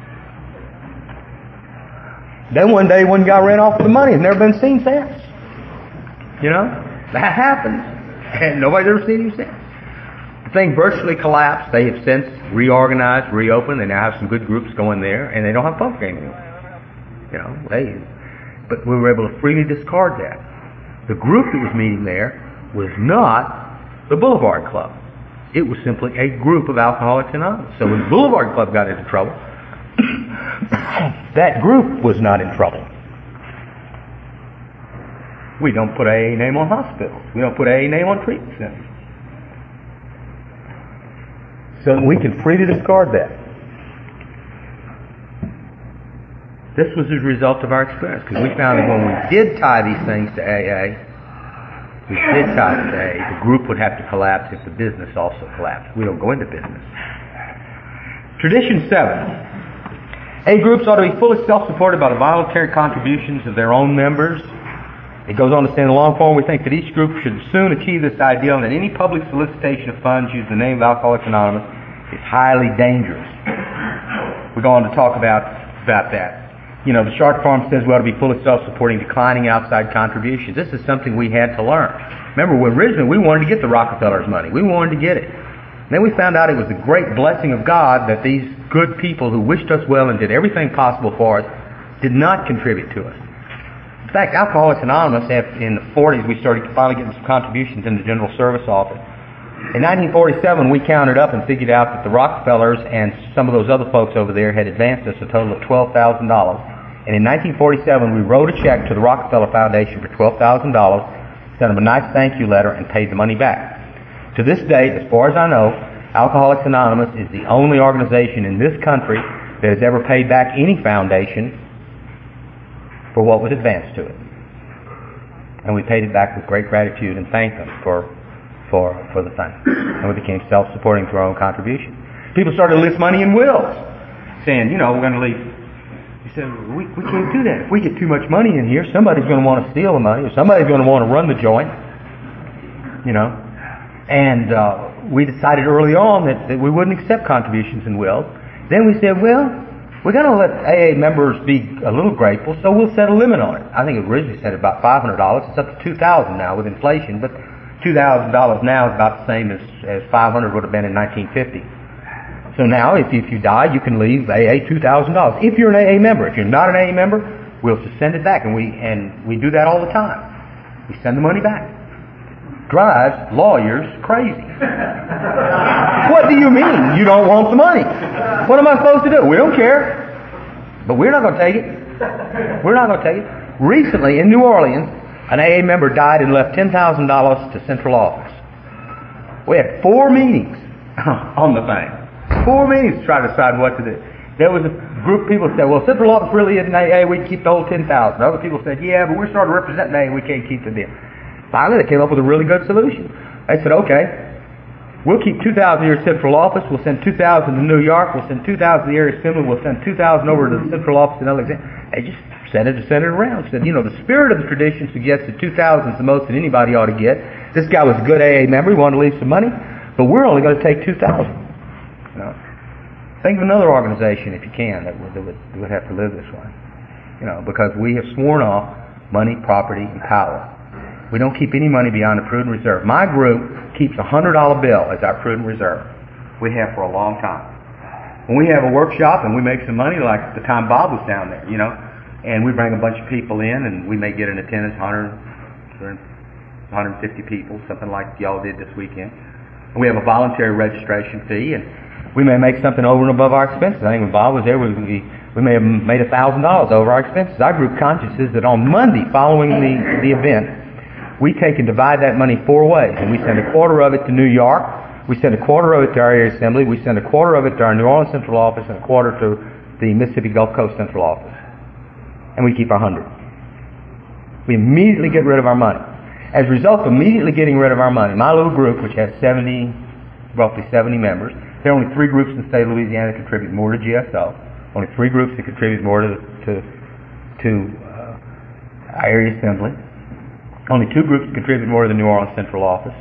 Then one day one guy ran off with the money. Has never been seen since. That happens. And nobody's ever seen him since. The thing virtually collapsed. They have since reorganized, reopened. They now have some good groups going there, and they don't have poker game anymore. But we were able to freely discard that. The group that was meeting there was not the Boulevard Club. It was simply a group of Alcoholics Anonymous. So when the Boulevard Club got into trouble, that group was not in trouble. We don't put AA name on hospitals. We don't put AA name on treatment centers. So we can freely discard that. This was a result of our experience, because we found that when we did tie these things to AA, the group would have to collapse if the business also collapsed. We don't go into business. Tradition 7. A groups ought to be fully self-supported by the voluntary contributions of their own members. It goes on to say in the long form, we think that each group should soon achieve this ideal, and that any public solicitation of funds using the name of Alcoholics Anonymous is highly dangerous. We go on to talk about that. The short form says we ought to be fully self-supporting, declining outside contributions. This is something we had to learn. Remember, originally we wanted to get the Rockefellers' money. We wanted to get it. Then we found out it was a great blessing of God that these good people who wished us well and did everything possible for us did not contribute to us. In fact, Alcoholics Anonymous, in the 40s, we started finally getting some contributions in the General Service Office. In 1947, we counted up and figured out that the Rockefellers and some of those other folks over there had advanced us a total of $12,000. And in 1947, we wrote a check to the Rockefeller Foundation for $12,000, sent them a nice thank you letter, and paid the money back. To this day, as far as I know, Alcoholics Anonymous is the only organization in this country that has ever paid back any foundation for what was advanced to it. And we paid it back with great gratitude and thanked them for the thing. And we became self-supporting through our own contribution. People started to list money in wills, saying, we're going to leave. He said, we can't do that. If we get too much money in here, somebody's going to want to steal the money, or somebody's going to want to run the joint. And we decided early on that we wouldn't accept contributions in wills. Then we said, well, we're going to let AA members be a little grateful, so we'll set a limit on it. I think it originally set about $500. It's up to $2,000 now with inflation, but $2,000 now is about the same as $500 would have been in 1950. So now, if you die, you can leave AA $2,000. If you're an AA member. If you're not an AA member, we'll just send it back, and we do that all the time. We send the money back. Drives lawyers crazy. What do you mean you don't want the money? What am I supposed to do? We don't care. But we're not going to take it. We're not going to take it. Recently, in New Orleans, an AA member died and left $10,000 to central office. We had 4 meetings on the thing. 4 meetings to try to decide what to do. There was a group of people that said, well, central office really isn't AA, we can keep the whole $10,000. Other people said, yeah, but we're starting to represent AA, we can't keep the deal. Finally, they came up with a really good solution. They said, okay, we'll keep 2,000 here at central office, we'll send 2,000 to New York, we'll send 2,000 to the area assembly, we'll send 2,000 over to the central office in Alexandria. They just sent it around. Said, the spirit of the tradition suggests that 2,000 is the most that anybody ought to get. This guy was a good AA member, he wanted to leave some money, but we're only going to take 2,000. Think of another organization, if you can, that would have to live this way. Because we have sworn off money, property, and power. We don't keep any money beyond the prudent reserve. My group keeps a $100 bill as our prudent reserve. We have for a long time. When we have a workshop and we make some money, like the time Bob was down there, and we bring a bunch of people in, and we may get an attendance 150 people, something like y'all did this weekend. And we have a voluntary registration fee, and we may make something over and above our expenses. I think when Bob was there, we may have made $1,000 over our expenses. Our group conscience is that on Monday following the event, we take and divide that money 4 ways, and we send a quarter of it to New York, we send a quarter of it to our area assembly, we send a quarter of it to our New Orleans central office, and a quarter to the Mississippi Gulf Coast central office. And we keep our 100. We immediately get rid of our money. As a result of immediately getting rid of our money, my little group, which has roughly 70 members, there are only 3 groups in the state of Louisiana that contribute more to GSO, only 3 groups that contribute more to our area assembly. Only 2 groups contribute more to the New Orleans Central Office.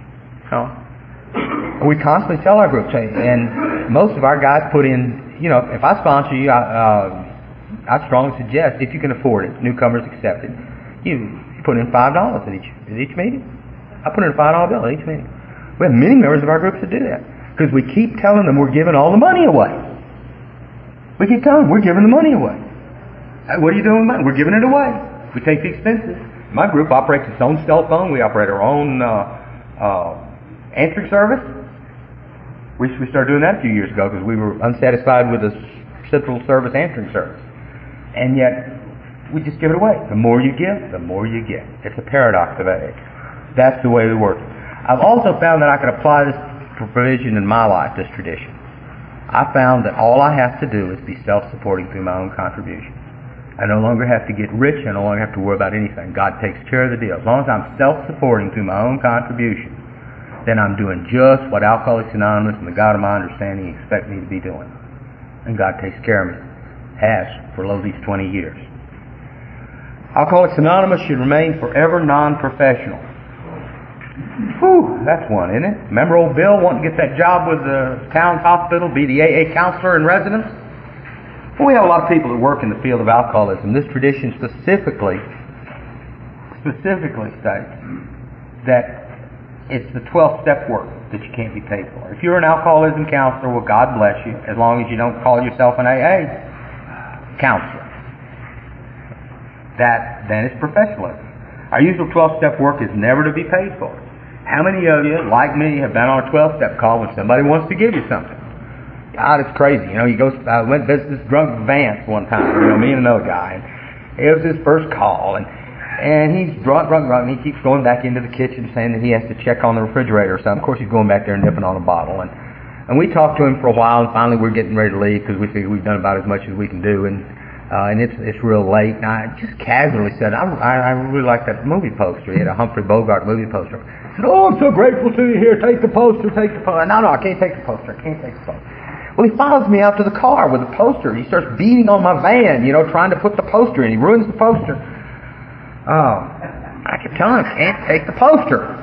We constantly tell our groups, and most of our guys put in, if I sponsor you, I strongly suggest, if you can afford it, newcomers accepted, you put in $5 at each meeting. I put in a $5 bill at each meeting. We have many members of our groups that do that, because we keep telling them we're giving all the money away. We keep telling them we're giving the money away. What are you doing with money? We're giving it away. We take the expenses. My group operates its own cell phone. We operate our own answering service. We started doing that a few years ago because we were unsatisfied with the central service answering service. And yet, we just give it away. The more you give, the more you get. It's a paradox of AA. That's the way we work. I've also found that I can apply this provision in my life, this tradition. I found that all I have to do is be self-supporting through my own contribution. I no longer have to get rich. I no longer have to worry about anything. God takes care of the deal. As long as I'm self-supporting through my own contribution, then I'm doing just what Alcoholics Anonymous and the God of my understanding expect me to be doing. And God takes care of me. Has for these 20 years. Alcoholics Anonymous should remain forever non-professional. Whew, that's one, isn't it? Remember old Bill wanting to get that job with the town's hospital, be the AA counselor in residence? Well, we have a lot of people that work in the field of alcoholism. This tradition specifically states that it's the 12-step work that you can't be paid for. If you're an alcoholism counselor, well, God bless you, as long as you don't call yourself an AA counselor. That then is professionalism. Our usual 12-step work is never to be paid for. How many of you, like me, have been on a 12-step call when somebody wants to give you something? God, it's crazy. I went to visit this drunk Vance one time, me and another guy, and it was his first call, and he's drunk, and he keeps going back into the kitchen saying that he has to check on the refrigerator or something. Of course, he's going back there and nipping on a bottle, and we talked to him for a while, and finally we're getting ready to leave because we figure we've done about as much as we can do, and and it's real late, and I just casually said, I really like that movie poster. He had a Humphrey Bogart movie poster. I said, oh, I'm so grateful to you. Here, take the poster, take the poster. No, I can't take the poster. I can't take the poster. Well, he follows me out to the car with the poster. He starts beating on my van, trying to put the poster in. He ruins the poster. Oh, I kept telling him, can't take the poster.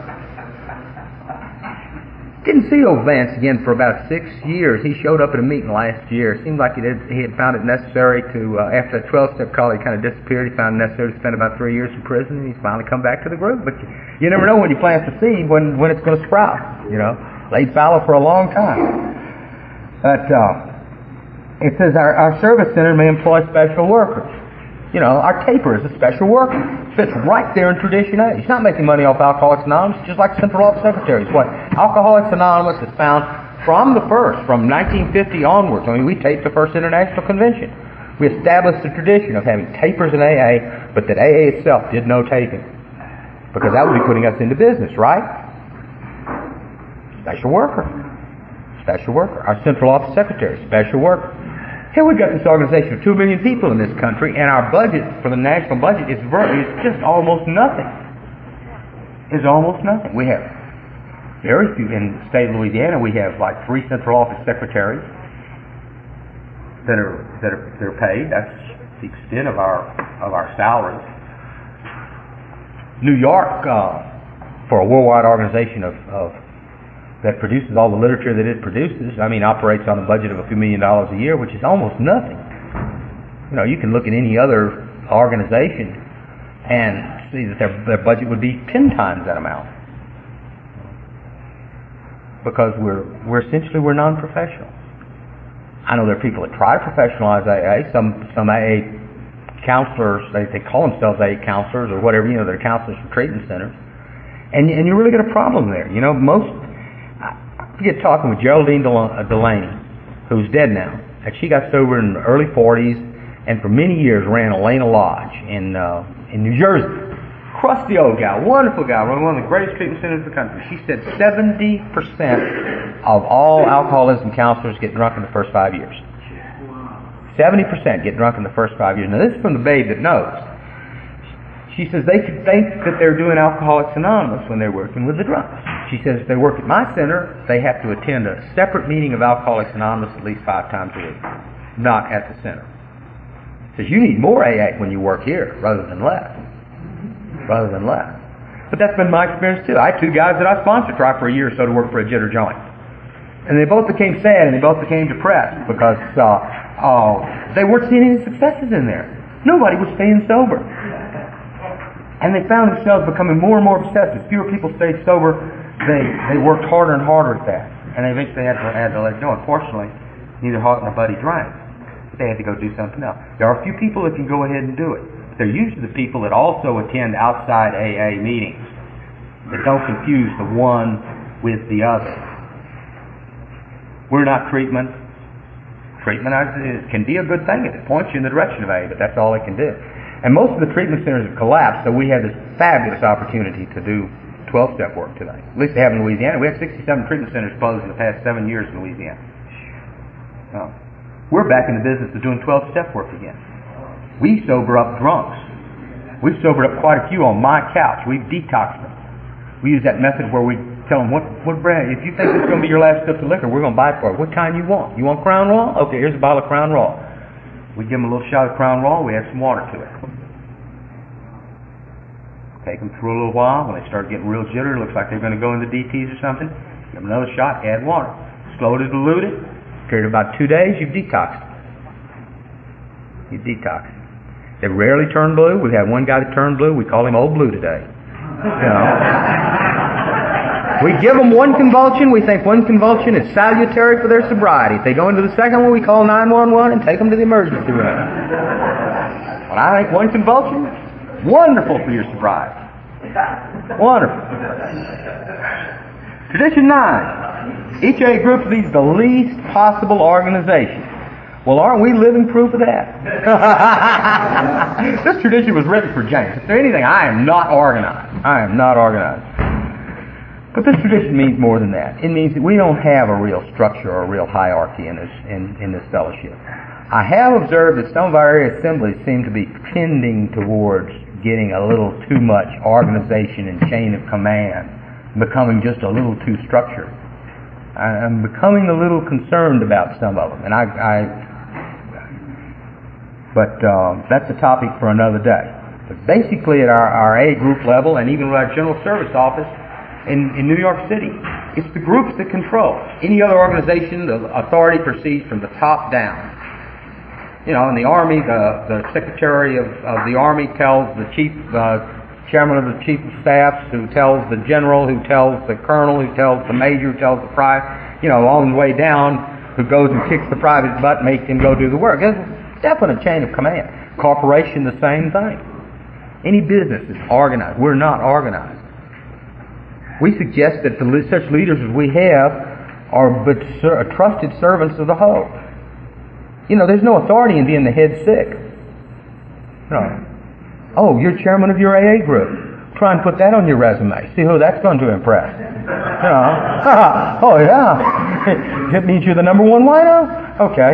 Didn't see old Vance again for about 6 years. He showed up at a meeting last year. It seemed like he had found it necessary to, after that 12-step call, he kind of disappeared. He found it necessary to spend about 3 years in prison, and he's finally come back to the group. But you never know when you plant the seed when it's going to sprout. Laid fallow for a long time. But it says our service center may employ special workers. Our taper is a special worker. Fits right there in Tradition A. He's not making money off Alcoholics Anonymous, just like Central Office Secretaries. What Alcoholics Anonymous has found from 1950 onwards. I mean, we taped the first international convention. We established the tradition of having tapers in AA, but that AA itself did no taping. Because that would be putting us into business, right? Special worker. Special worker. Our Central Office Secretary, special worker. Here we've got this organization of 2 million people in this country, and our budget for the national budget is just almost nothing. It's almost nothing. We have very few in the state of Louisiana. We have like 3 Central Office Secretaries that are paid. That's the extent of our salaries. New York, for a worldwide organization that produces all the literature that it produces, operates on a budget of a few $1 million a year, which is almost nothing. You can look at any other organization and see that their budget would be 10 times that amount. Because we're essentially non-professional. I know there are people that try to professionalize AA. Some AA counselors, they call themselves AA counselors or whatever, they're counselors for treatment centers. And you really get a problem there. I get talking with Geraldine Delaney, who's dead now, and she got sober in the early 40s, and for many years ran Elena Lodge in New Jersey. Crusty old guy, wonderful guy, run one of the greatest treatment centers in the country. She said 70% of all alcoholism counselors get drunk in the first 5 years. 70% get drunk in the first 5 years. Now this is from the babe that knows. She says they could think that they're doing Alcoholics Anonymous when they're working with the drunks. She says if they work at my center, they have to attend a separate meeting of Alcoholics Anonymous at least 5 times a week, not at the center. Says you need more AA when you work here rather than less. But that's been my experience too. I had 2 guys that I sponsored try for a year or so to work for a jitter joint. And they both became sad and they both became depressed because they weren't seeing any successes in there. Nobody was staying sober. And they found themselves becoming more and more obsessive. Fewer people stayed sober. They worked harder and harder at that. And they eventually had to let it go. Unfortunately, neither Hart nor Buddy drank. They had to go do something else. There are a few people that can go ahead and do it. But they're usually the people that also attend outside AA meetings that don't confuse the one with the other. We're not treatment. Treatment can be a good thing if it points you in the direction of AA, but that's all it can do. And most of the treatment centers have collapsed, so we had this fabulous opportunity to do 12-step work today. At least they have in Louisiana. We have 67 treatment centers closed in the past 7 years in Louisiana. We're back in the business of doing 12-step work again. We sober up drunks. We've sobered up quite a few on my couch. We've detoxed them. We use that method where we tell them, what brand, if you think this is going to be your last sip of liquor, we're going to buy it for you. What kind you want? You want Crown Royal? Okay, here's a bottle of Crown Royal. We give them a little shot of Crown Royal, we add some water to it. Take them through a little while. When they start getting real jitter, it looks like they're going to go into DTs or something. Give them another shot, add water. Slowly dilute it. Period of about 2 days, you've detoxed. They rarely turn blue. We had one guy that turned blue. We call him Old Blue today. We give them one convulsion. We think one convulsion is salutary for their sobriety. If they go into the second one, we call 911 and take them to the emergency room. Well, I think one convulsion, wonderful for your sobriety. Wonderful. Tradition 9. Each AA group leads the least possible organization. Well, aren't we living proof of that? This tradition was written for James. If there's anything, I am not organized. But this tradition means more than that. It means that we don't have a real structure or a real hierarchy in this fellowship. I have observed that some of our area assemblies seem to be tending towards getting a little too much organization and chain of command, becoming just a little too structured. I'm becoming a little concerned about some of them, and but that's a topic for another day. But basically, at our A group level, and even with our General Service Office in New York City, it's the groups that control. Any other organization, the authority proceeds from the top down. You know, in the Army, the Secretary of the Army tells the Chief, Chairman of the Chief of Staff, who tells the General, who tells the Colonel, who tells the Major, who tells the Private, you know, on the way down, who goes and kicks the private's butt, makes him go do the work. There's a definite chain of command. Corporation, the same thing. Any business is organized. We're not organized. We suggest that such leaders as we have are but trusted servants of the whole. You know, there's no authority in being the head sick. No. Oh, you're chairman of your AA group. Try and put that on your resume. See who that's going to impress. You know. Oh, yeah. It means you're the number one wino? Okay.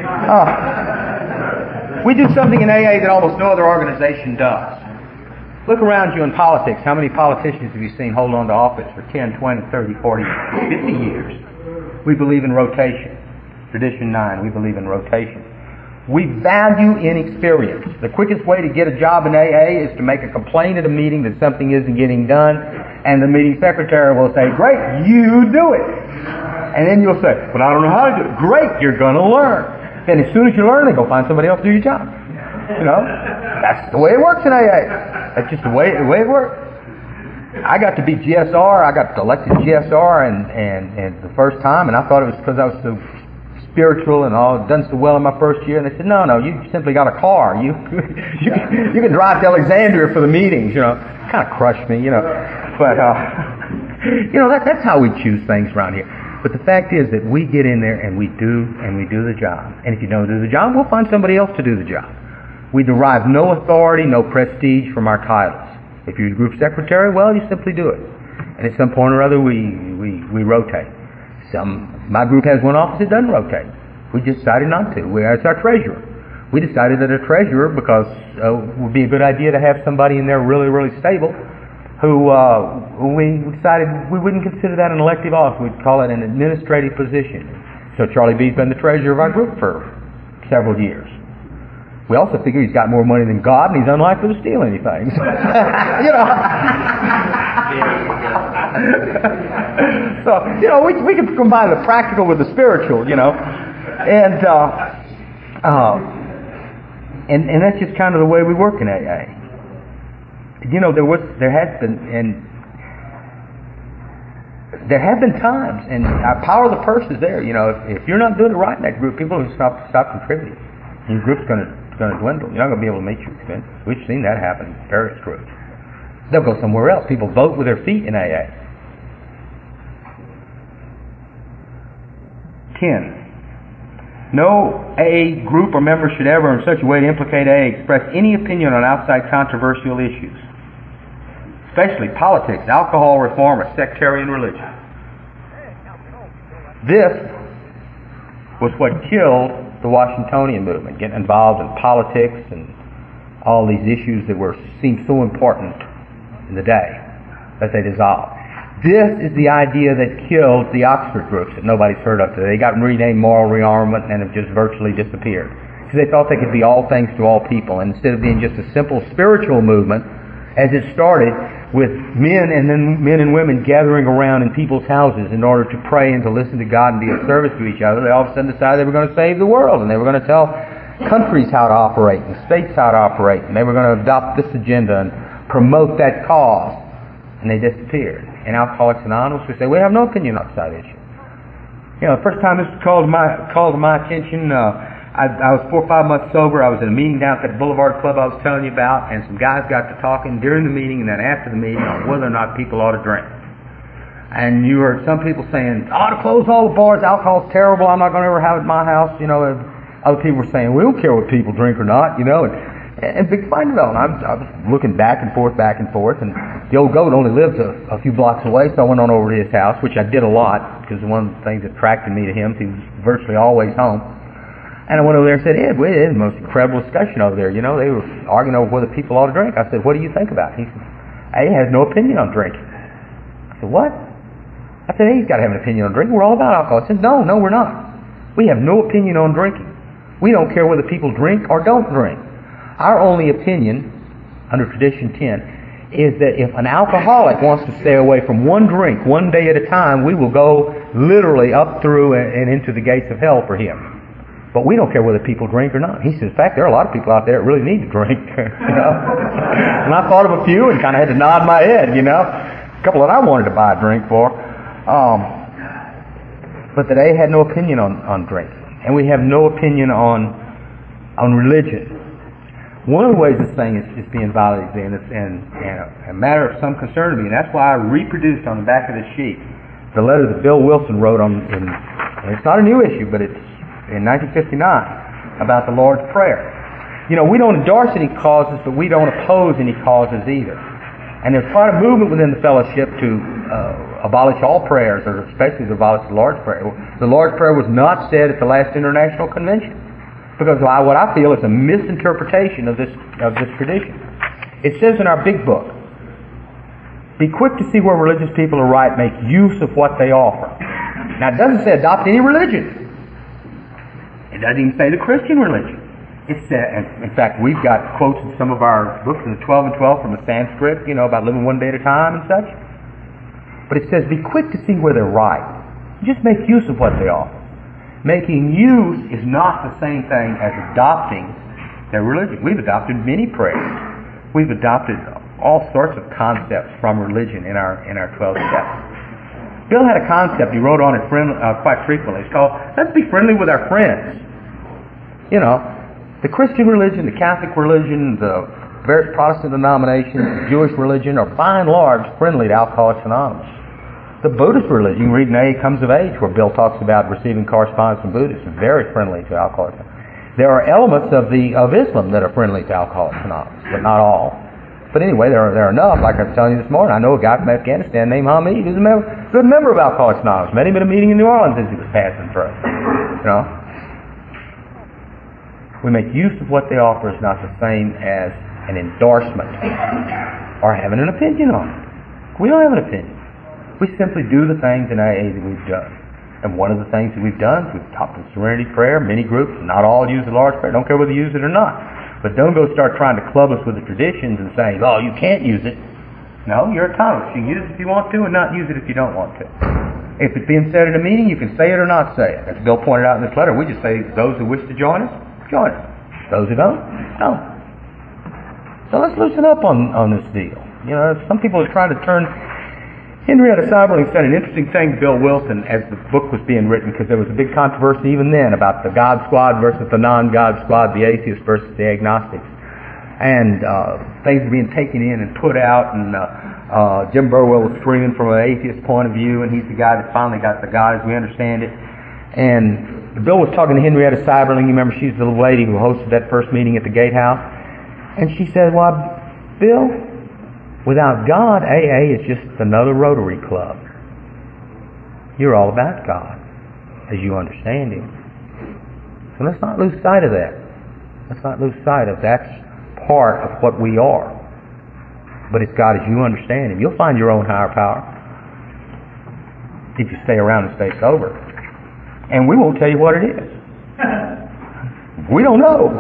We do something in AA that almost no other organization does. Look around you in politics. How many politicians have you seen hold on to office for 10, 20, 30, 40, 50 years? We believe in rotation. Tradition 9, we believe in rotation. We value inexperience. The quickest way to get a job in AA is to make a complaint at a meeting that something isn't getting done, and the meeting secretary will say, "Great, you do it." And then you'll say, "But I don't know how to do it." "Great, you're going to learn." Then as soon as you learn, they go find somebody else to do your job. You know, that's the way it works in AA. That's just the way it works. I got to be GSR. I got elected GSR, and the first time, and I thought it was because I was so spiritual and all done so well in my first year. And they said, no, you simply got a car. You can drive to Alexandria for the meetings. You know, kind of crushed me. You know, but you know that's how we choose things around here. But the fact is that we get in there and we do the job. And if you don't do the job, we'll find somebody else to do the job. We derive no authority, no prestige from our titles. If you're group secretary, well, you simply do it. And at some point or other, we rotate. My group has one office that doesn't rotate. We just decided not to. It's our treasurer. We decided that a treasurer, because it would be a good idea to have somebody in there really, really stable, who we decided we wouldn't consider that an elective office. We'd call it an administrative position. So Charlie B's been the treasurer of our group for several years. We also figure he's got more money than God, and he's unlikely to steal anything. You know. So, you know, we can combine the practical with the spiritual, you know. And that's just kind of the way we work in AA. You know, there have been times, and our power of the purse is there. You know, if you're not doing it right in that group, people will stop contributing. And your group's going to dwindle. You're not going to be able to meet your expenses. We've seen that happen in various groups. They'll go somewhere else. People vote with their feet in AA. 10. No AA group or member should ever, in such a way to implicate AA, express any opinion on outside controversial issues, especially politics, alcohol reform, or sectarian religion. This was what killed the Washingtonian movement, getting involved in politics and all these issues that seemed so important in the day that they dissolved. This is the idea that killed the Oxford groups that nobody's heard of today. They got renamed Moral Rearmament and have just virtually disappeared. So they thought they could be all things to all people, and instead of being just a simple spiritual movement, as it started with men and women gathering around in people's houses in order to pray and to listen to God and be of service to each other, they all of a sudden decided they were going to save the world, and they were going to tell countries how to operate and states how to operate, and they were going to adopt this agenda and promote that cause, and they disappeared. And Alcoholics Anonymous would say, we have no opinion outside issue. You know, the first time this was called to my attention, I was 4 or 5 months sober. I was at a meeting down at that Boulevard Club I was telling you about, and some guys got to talking during the meeting and then after the meeting on whether or not people ought to drink. And you heard some people saying, ought to close all the bars, alcohol's terrible, I'm not going to ever have it in my house. You know, other people were saying, we don't care what people drink or not, you know. And big fight developed. I was looking back and forth, and the old goat only lived a few blocks away, so I went on over to his house, which I did a lot, because one of the things that attracted me to him, he was virtually always home. And I went over there and said, Ed, we had the most incredible discussion over there. You know, they were arguing over whether people ought to drink. I said, what do you think about it? He said, Ed has no opinion on drinking. I said, what? I said, Ed's got to have an opinion on drinking. We're all about alcohol. He said, no, we're not. We have no opinion on drinking. We don't care whether people drink or don't drink. Our only opinion, under Tradition 10, is that if an alcoholic wants to stay away from one drink one day at a time, we will go literally up through and into the gates of hell for him. But we don't care whether people drink or not. He says, in fact, there are a lot of people out there that really need to drink. You know? And I thought of a few and kind of had to nod my head, you know. A couple that I wanted to buy a drink for. But today had no opinion on drinking. And we have no opinion on religion. One of the ways this thing is being violated and a matter of some concern to me, and that's why I reproduced on the back of this sheet the letter that Bill Wilson wrote and it's not a new issue, but it's in 1959 about the Lord's Prayer. You know, we don't endorse any causes, but we don't oppose any causes either. And there's quite a movement within the fellowship to abolish all prayers, or especially to abolish the Lord's Prayer. The Lord's Prayer was not said at the last International Convention, because what I feel is a misinterpretation of this tradition. It says in our big book, be quick to see where religious people are right, make use of what they offer. Now, it doesn't say adopt any religion. It doesn't even say the Christian religion. It says, in fact, we've got quotes in some of our books in the 12 and 12 from the Sanskrit, you know, about living one day at a time and such. But it says, be quick to see where they're right. Just make use of what they offer. Making use is not the same thing as adopting their religion. We've adopted many prayers. We've adopted all sorts of concepts from religion in our 12 steps. Bill had a concept he wrote on it quite frequently. It's called, let's be friendly with our friends. You know, the Christian religion, the Catholic religion, the various Protestant denominations, the Jewish religion are by and large friendly to Alcoholics Anonymous. The Buddhist religion, you read in A Comes of Age, where Bill talks about receiving correspondence from Buddhists, is very friendly to Alcoholics Anonymous. There are elements of Islam that are friendly to Alcoholics Anonymous, but not all. But anyway, there are enough. Like I was telling you this morning, I know a guy from Afghanistan named Hamid who's a good member of Alcoholics Anonymous. Met him at a meeting in New Orleans as he was passing through. You know, we make use of what they offer is not the same as an endorsement or having an opinion on it. We don't have an opinion. We simply do the things in AA that we've done. And one of the things that we've done is we've taught the Serenity Prayer. Many groups, not all use the Lord's Prayer. Don't care whether you use it or not. But don't go start trying to club us with the traditions and saying, oh, you can't use it. No, you're autonomous. You can use it if you want to and not use it if you don't want to. If it's being said at a meeting, you can say it or not say it. As Bill pointed out in this letter, we just say those who wish to join us, join us. Those who don't, don't. So let's loosen up on this deal. You know, some people are trying to turn... Henrietta Seiberling said an interesting thing to Bill Wilson as the book was being written, because there was a big controversy even then about the God Squad versus the non-God Squad, the atheists versus the agnostics. And things were being taken in and put out, and Jim Burwell was screaming from an atheist point of view, and he's the guy that finally got the God as we understand it. And Bill was talking to Henrietta Seiberling. You remember, she's the little lady who hosted that first meeting at the Gatehouse. And she said, well, Bill, without God, AA is just another Rotary Club. You're all about God, as you understand Him. So let's not lose sight of that. Let's not lose sight of that's part of what we are. But it's God as you understand Him. You'll find your own higher power if you stay around and stay sober. And we won't tell you what it is. We don't know.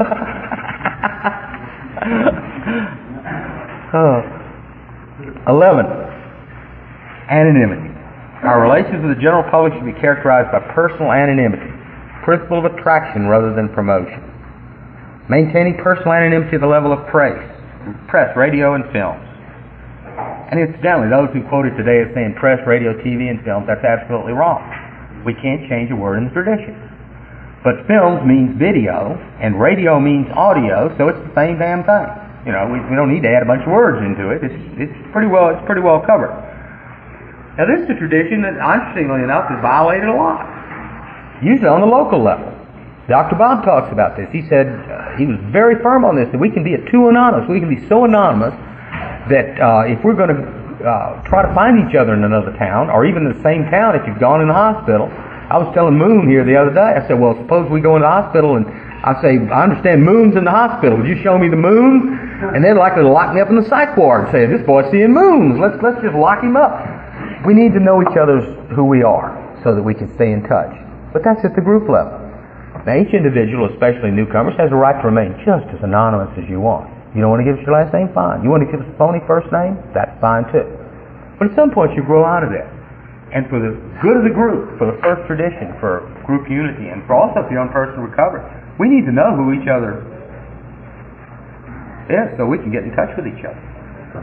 11. Anonymity. Our relations with the general public should be characterized by personal anonymity, principle of attraction rather than promotion. Maintaining personal anonymity at the level of press, radio, and films. And incidentally, those who quoted today as saying press, radio, TV, and films, that's absolutely wrong. We can't change a word in the tradition. But films means video, and radio means audio, so it's the same damn thing. You know, we don't need to add a bunch of words into it. It's pretty well covered. Now, this is a tradition that, interestingly enough, is violated a lot. Usually on the local level. Dr. Bob talks about this. He said he was very firm on this, that we can be too anonymous. We can be so anonymous that if we're going to try to find each other in another town, or even in the same town if you've gone in the hospital, I was telling Moon here the other day, I said, well, suppose we go in the hospital and I say, I understand Moon's in the hospital. Would you show me the moon? And they're likely to lock me up in the psych ward and say, this boy's seeing moons. Let's just lock him up. We need to know each other's who we are so that we can stay in touch. But that's at the group level. Now, each individual, especially newcomers, has a right to remain just as anonymous as you want. You don't want to give us your last name? Fine. You want to give us a phony first name? That's fine too. But at some point you grow out of that. And for the good of the group, for the first tradition, for group unity, and for also for your own personal recovery, we need to know who each other is so we can get in touch with each other.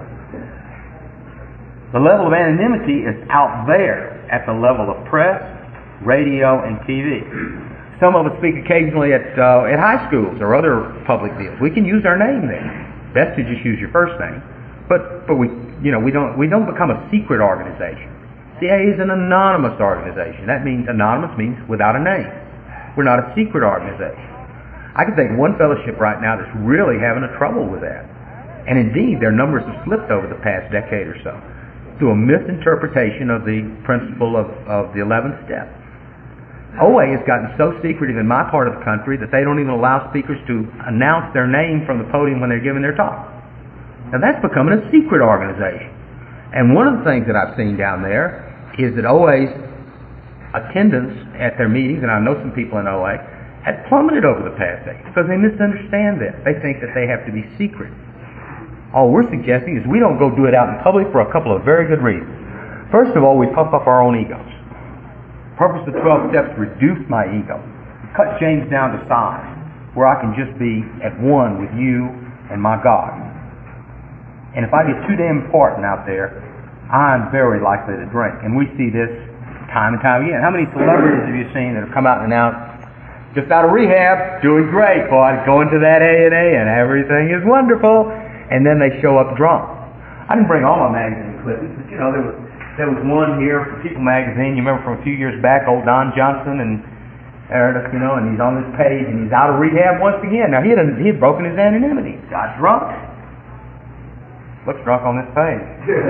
The level of anonymity is out there at the level of press, radio, and TV. Some of us speak occasionally at high schools or other public deals. We can use our name there. Best to just use your first name. But we don't become a secret organization. CA is an anonymous organization. That means anonymous means without a name. We're not a secret organization. I can think of one fellowship right now that's really having a trouble with that. And indeed, their numbers have slipped over the past decade or so through a misinterpretation of the principle of the 11th step. OA has gotten so secretive in my part of the country that they don't even allow speakers to announce their name from the podium when they're giving their talk. Now that's becoming a secret organization. And one of the things that I've seen down there is that OA's attendance at their meetings, and I know some people in OA, had plummeted over the past decade because they misunderstand that. They think that they have to be secret. All we're suggesting is we don't go do it out in public for a couple of very good reasons. First of all, we puff up our own egos. The purpose of 12 steps is reduce my ego. Cut James down to size, where I can just be at one with you and my God. And if I get too damn important out there, I'm very likely to drink. And we see this time and time again. How many celebrities have you seen that have come out and announced, just out of rehab, doing great, boy, going to that A&A and everything is wonderful. And then they show up drunk. I didn't bring all my magazine clippings, but you know, there was one here for People magazine. You remember from a few years back, old Don Johnson and Ernest, you know, and he's on this page and he's out of rehab once again. Now he had broken his anonymity. Got drunk. Looks drunk on this page.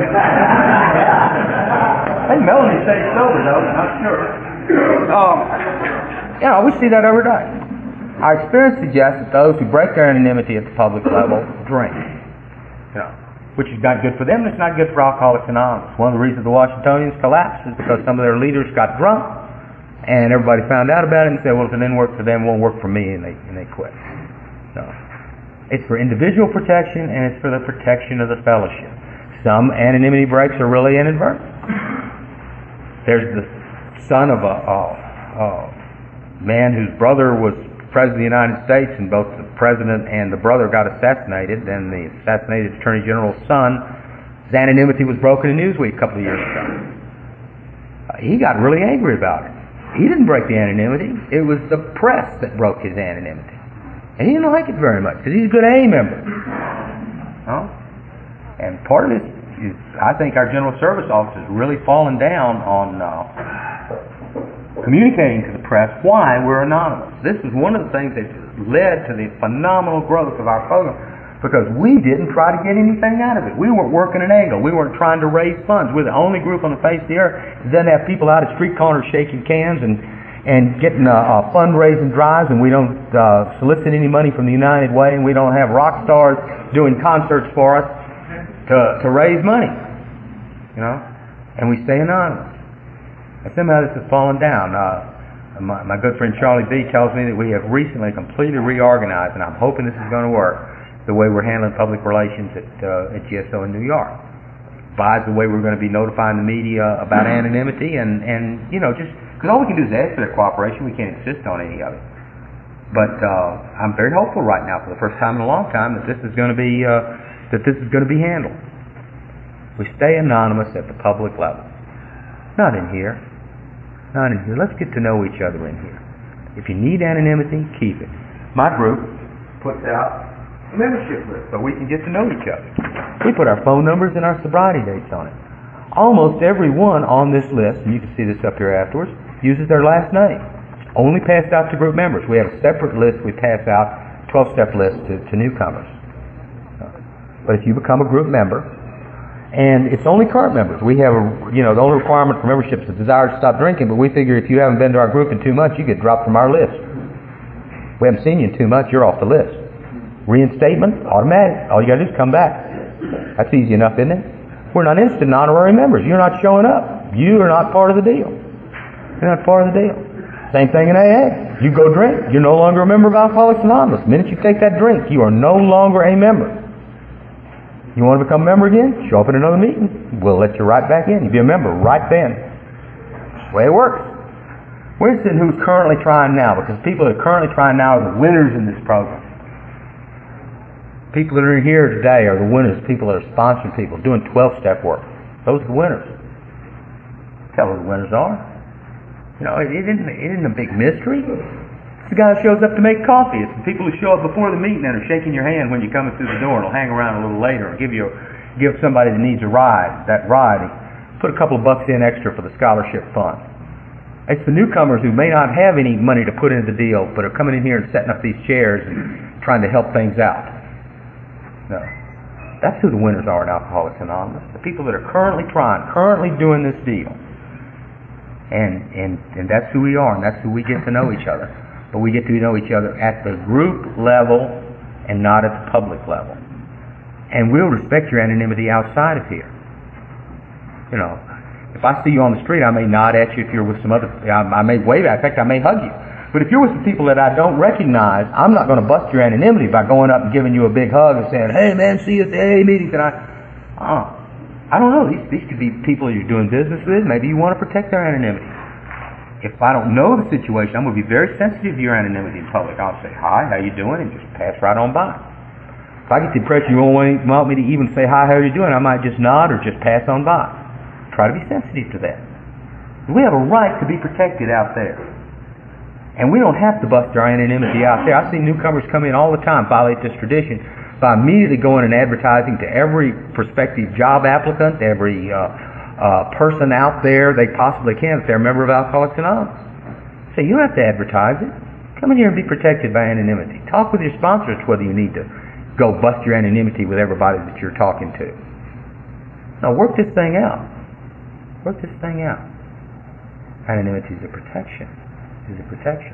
Hey, Melanie stays sober though, not sure. You know, we see that every day. Our experience suggests that those who break their anonymity at the public level drink. You know, which is not good for them, and it's not good for Alcoholics Anonymous. One of the reasons the Washingtonians collapsed is because some of their leaders got drunk, and everybody found out about it and said, well, if it didn't work for them, it won't work for me, and they quit. So, it's for individual protection, and it's for the protection of the fellowship. Some anonymity breaks are really inadvertent. There's the son of a man whose brother was President of the United States, and both the president and the brother got assassinated, and the assassinated Attorney General's son, his anonymity was broken in Newsweek a couple of years ago. He got really angry about it. He didn't break the anonymity. It was the press that broke his anonymity. And he didn't like it very much, because he's a good AA member. And part of this is, I think our General Service Office has really fallen down on communicating to the press why we're anonymous. This is one of the things that led to the phenomenal growth of our program, because we didn't try to get anything out of it. We weren't working an angle. We weren't trying to raise funds. We're the only group on the face of the earth that doesn't have people out at street corners shaking cans and getting fundraising drives, and we don't solicit any money from the United Way, and we don't have rock stars doing concerts for us to raise money. You know? And we stay anonymous. And somehow this has fallen down. My good friend Charlie B tells me that we have recently completely reorganized, and I'm hoping this is going to work, the way we're handling public relations at GSO in New York. By the way, we're going to be notifying the media about anonymity, and you know, just because all we can do is ask for their cooperation, we can't insist on any of it. But I'm very hopeful right now, for the first time in a long time, that this is going to be handled. We stay anonymous at the public level. Not in here. Not in here. Let's get to know each other in here. If you need anonymity, keep it. My group puts out a membership list so we can get to know each other. We put our phone numbers and our sobriety dates on it. Almost everyone on this list, and you can see this up here afterwards, uses their last name. It's only passed out to group members. We have a separate list we pass out, 12-step list to newcomers. But if you become a group member, And it's only current members. We have the only requirement for membership is a desire to stop drinking, but we figure if you haven't been to our group in 2 months, you get dropped from our list. We haven't seen you in 2 months, you're off the list. Reinstatement, automatic. All you gotta do is come back. That's easy enough, isn't it? We're not instant honorary members. You're not showing up. You are not part of the deal. You're not part of the deal. Same thing in AA. You go drink, you're no longer a member of Alcoholics Anonymous. The minute you take that drink, you are no longer a member. You want to become a member again? Show up at another meeting. We'll let you right back in. You'll be a member right then. That's the way it works. We're interested in who's currently trying now, because people that are currently trying now are the winners in this program. People that are here today are the winners. People that are sponsoring people, doing 12-step work. Those are the winners. Tell who the winners are. It isn't a big mystery. It's the guy who shows up to make coffee. It's the people who show up before the meeting and are shaking your hand when you're coming through the door and will hang around a little later and give somebody that needs a ride, that ride, and put a couple of bucks in extra for the scholarship fund. It's the newcomers who may not have any money to put into the deal, but are coming in here and setting up these chairs and trying to help things out. No. That's who the winners are in Alcoholics Anonymous. The people that are currently trying, currently doing this deal. And that's who we are, and that's who we get to know each other. But we get to know each other at the group level and not at the public level. And we'll respect your anonymity outside of here. If I see you on the street, I may nod at you. If you're with some other, I may wave at you. In fact, I may hug you. But if you're with some people that I don't recognize, I'm not going to bust your anonymity by going up and giving you a big hug and saying, "Hey man, see you at the AA meeting tonight." I don't know. These could be people you're doing business with. Maybe you want to protect their anonymity. If I don't know the situation, I'm going to be very sensitive to your anonymity in public. I'll say, "Hi, how you doing?" and just pass right on by. If I get the impression you won't want me to even say, "Hi, how are you doing?" I might just nod or just pass on by. Try to be sensitive to that. We have a right to be protected out there. And we don't have to bust our anonymity out there. I see newcomers come in all the time, violate this tradition, by immediately going and advertising to every prospective job applicant, every person out there they possibly can if they're a member of Alcoholics Anonymous. So you don't have to advertise it. Come in here and be protected by anonymity. Talk with your sponsors whether you need to go bust your anonymity with everybody that you're talking to. Now work this thing out. Work this thing out. Anonymity is a protection. Is a protection.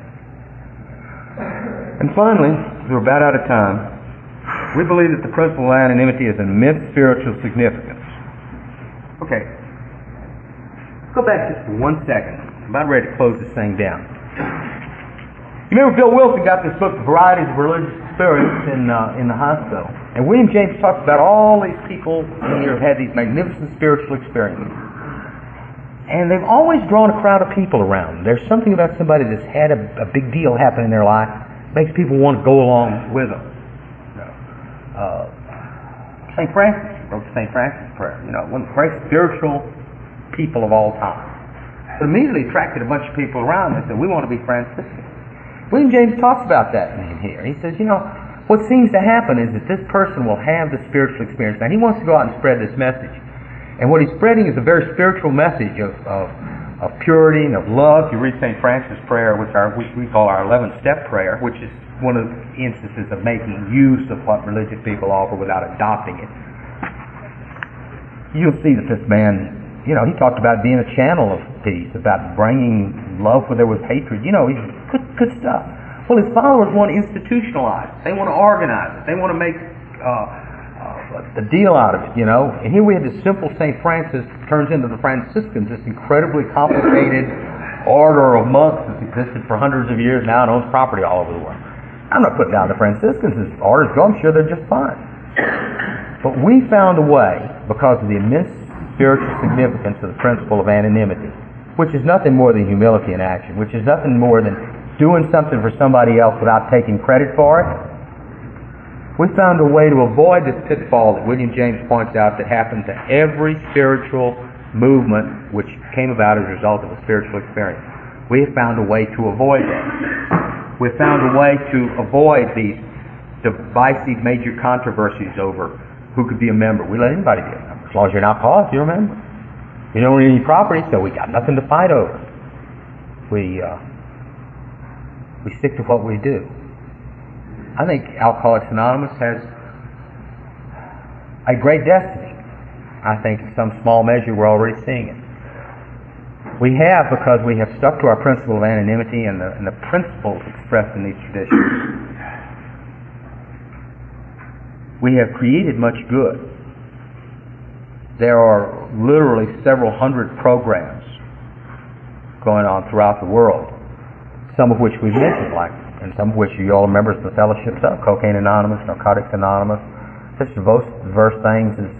And finally, we're about out of time. We believe that the principle of anonymity is an immense spiritual significance. Okay. Let's go back just for 1 second. I'm about ready to close this thing down. You remember Bill Wilson got this book, The Varieties of Religious Experience, in the hospital. And William James talks about all these people who have had these magnificent spiritual experiences. And they've always drawn a crowd of people around them. There's something about somebody that's had a big deal happen in their life, makes people want to go along with them. St. Francis wrote the St. Francis Prayer. One of the great spiritual people of all time. It immediately attracted a bunch of people around and said, "We want to be Franciscans." William James talks about that in here. He says, what seems to happen is that this person will have the spiritual experience. Now, he wants to go out and spread this message. And what he's spreading is a very spiritual message of purity and of love. You read St. Francis' prayer, which we call our 11th-step prayer, which is one of the instances of making use of what religious people offer without adopting it. You'll see that this man, he talked about being a channel of peace, about bringing love where there was hatred. He's good stuff. Well, his followers want to institutionalize it. They want to organize it. They want to make the deal out of it, And here we have this simple St. Francis turns into the Franciscans, this incredibly complicated order of monks that's existed for hundreds of years now and owns property all over the world. I'm not putting down the Franciscans as orders go. I'm sure they're just fine. But we found a way, because of the immense spiritual significance of the principle of anonymity, which is nothing more than humility in action, which is nothing more than doing something for somebody else without taking credit for it. We found a way to avoid this pitfall that William James points out that happened to every spiritual movement which came about as a result of a spiritual experience. We have found a way to avoid that. We've found a way to avoid these divisive major controversies over who could be a member. We let anybody be a member. As long as you're an alcoholic, you're a member. You don't own any property, so we got nothing to fight over. We stick to what we do. I think Alcoholics Anonymous has a great destiny. I think in some small measure we're already seeing it. We have because we have stuck to our principle of anonymity and the principles expressed in these traditions. We have created much good. There are literally several hundred programs going on throughout the world, some of which we've mentioned, and some of which you all are members of the fellowships of: Cocaine Anonymous, Narcotics Anonymous, such diverse things as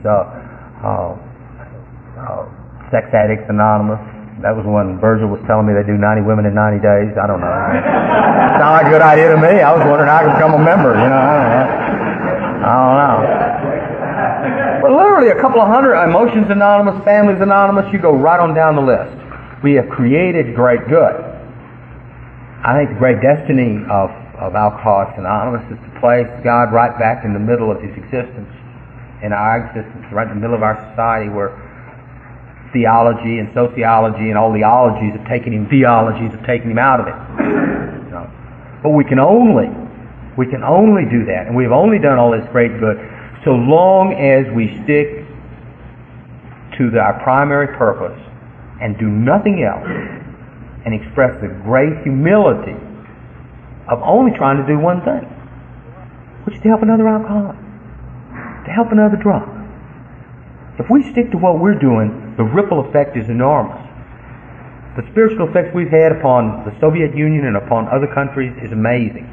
Sex Addicts Anonymous. That was when Virgil was telling me they do 90 women in 90 days. I don't know. Sounded like a good idea to me. I was wondering how I could become a member. I don't know. But literally a couple of hundred. Emotions Anonymous, Families Anonymous, you go right on down the list. We have created great good. I think the great destiny of Alcoholics Anonymous is to place God right back in the middle of His existence, in our existence, right in the middle of our society, where theology and sociology and all the ologies have taken Him, theologies have taken Him out of it. But we can only do that, and we've only done all this great good so long as we stick to our primary purpose and do nothing else, and express the great humility of only trying to do one thing, which is to help another alcoholic, to help another drunk. If we stick to what we're doing, the ripple effect is enormous. The spiritual effects we've had upon the Soviet Union and upon other countries is amazing.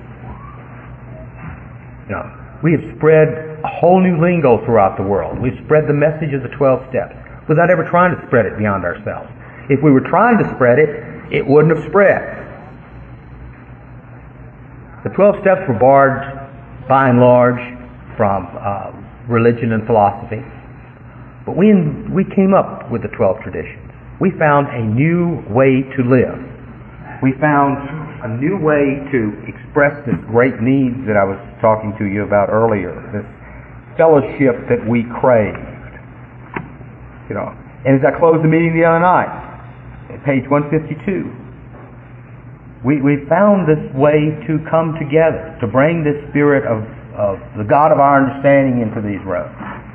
We have spread a whole new lingo throughout the world. We've spread the message of the 12 steps without ever trying to spread it beyond ourselves. If we were trying to spread it, it wouldn't have spread. The 12 steps were barred, by and large, from religion and philosophy. But we came up with the 12 traditions. We found a new way to live. We found a new way to express this great need that I was talking to you about earlier, this fellowship that we craved. And as I closed the meeting the other night, at page 152, we found this way to come together, to bring this spirit of the God of our understanding into these rooms.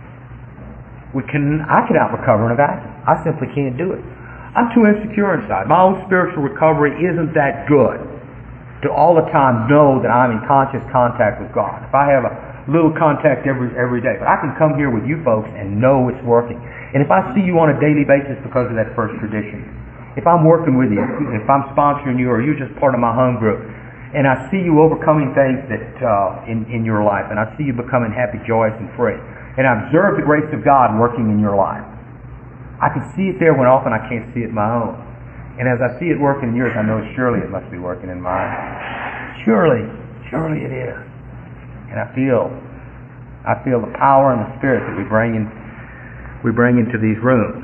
I cannot recover in a vacuum. I simply can't do it. I'm too insecure inside. My own spiritual recovery isn't that good to all the time know that I'm in conscious contact with God. If I have a little contact every day, but I can come here with you folks and know it's working. And if I see you on a daily basis because of that first tradition, if I'm working with you, if I'm sponsoring you, or you're just part of my home group, and I see you overcoming things that in your life, and I see you becoming happy, joyous, and free, and I observe the grace of God working in your life, I can see it there when often I can't see it in my own. And as I see it working in yours, I know surely it must be working in mine. Surely it is. And I feel the power and the spirit that we bring into these rooms.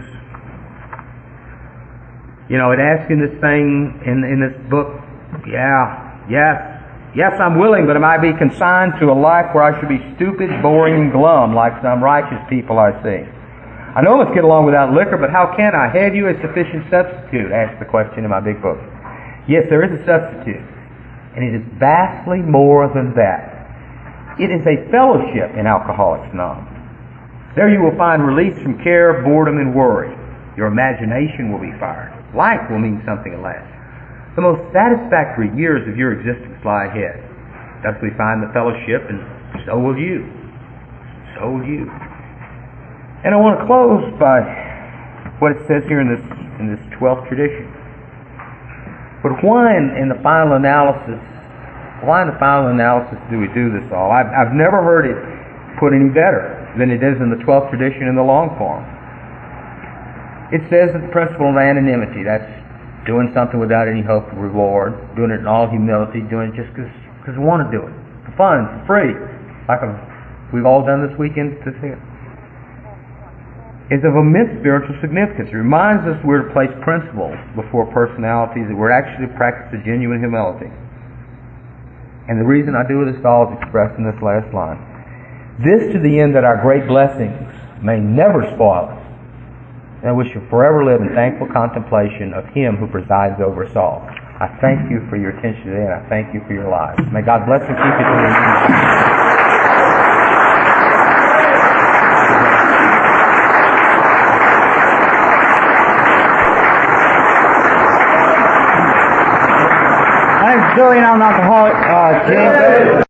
It asks in this thing in this book, yes, I'm willing, but am I be consigned to a life where I should be stupid, boring, and glum like some righteous people I see? I know I must get along without liquor, but how can I? Have you a sufficient substitute? Asks the question in my big book. Yes, there is a substitute. And it is vastly more than that. It is a fellowship in Alcoholics Anonymous. There you will find release from care, boredom, and worry. Your imagination will be fired. Life will mean something at last. The most satisfactory years of your existence lie ahead. Thus we find the fellowship, and so will you. So will you. And I want to close by what it says here in this 12th tradition. But why in the final analysis do we do this all? I've never heard it put any better than it is in the 12th tradition in the long form. It says that the principle of anonymity, that's doing something without any hope of reward, doing it in all humility, doing it just because we want to do it, for fun, for free, like we've all done this weekend to see it, is of immense spiritual significance. It reminds us we're to place principles before personalities, that we're actually to practice a genuine humility. And the reason I do this all is expressed in this last line. This to the end that our great blessings may never spoil us, and we shall forever live in thankful contemplation of Him who presides over us all. I thank you for your attention today, and I thank you for your lives. May God bless and keep you today. Auxiliary Non-Alcoholic Team.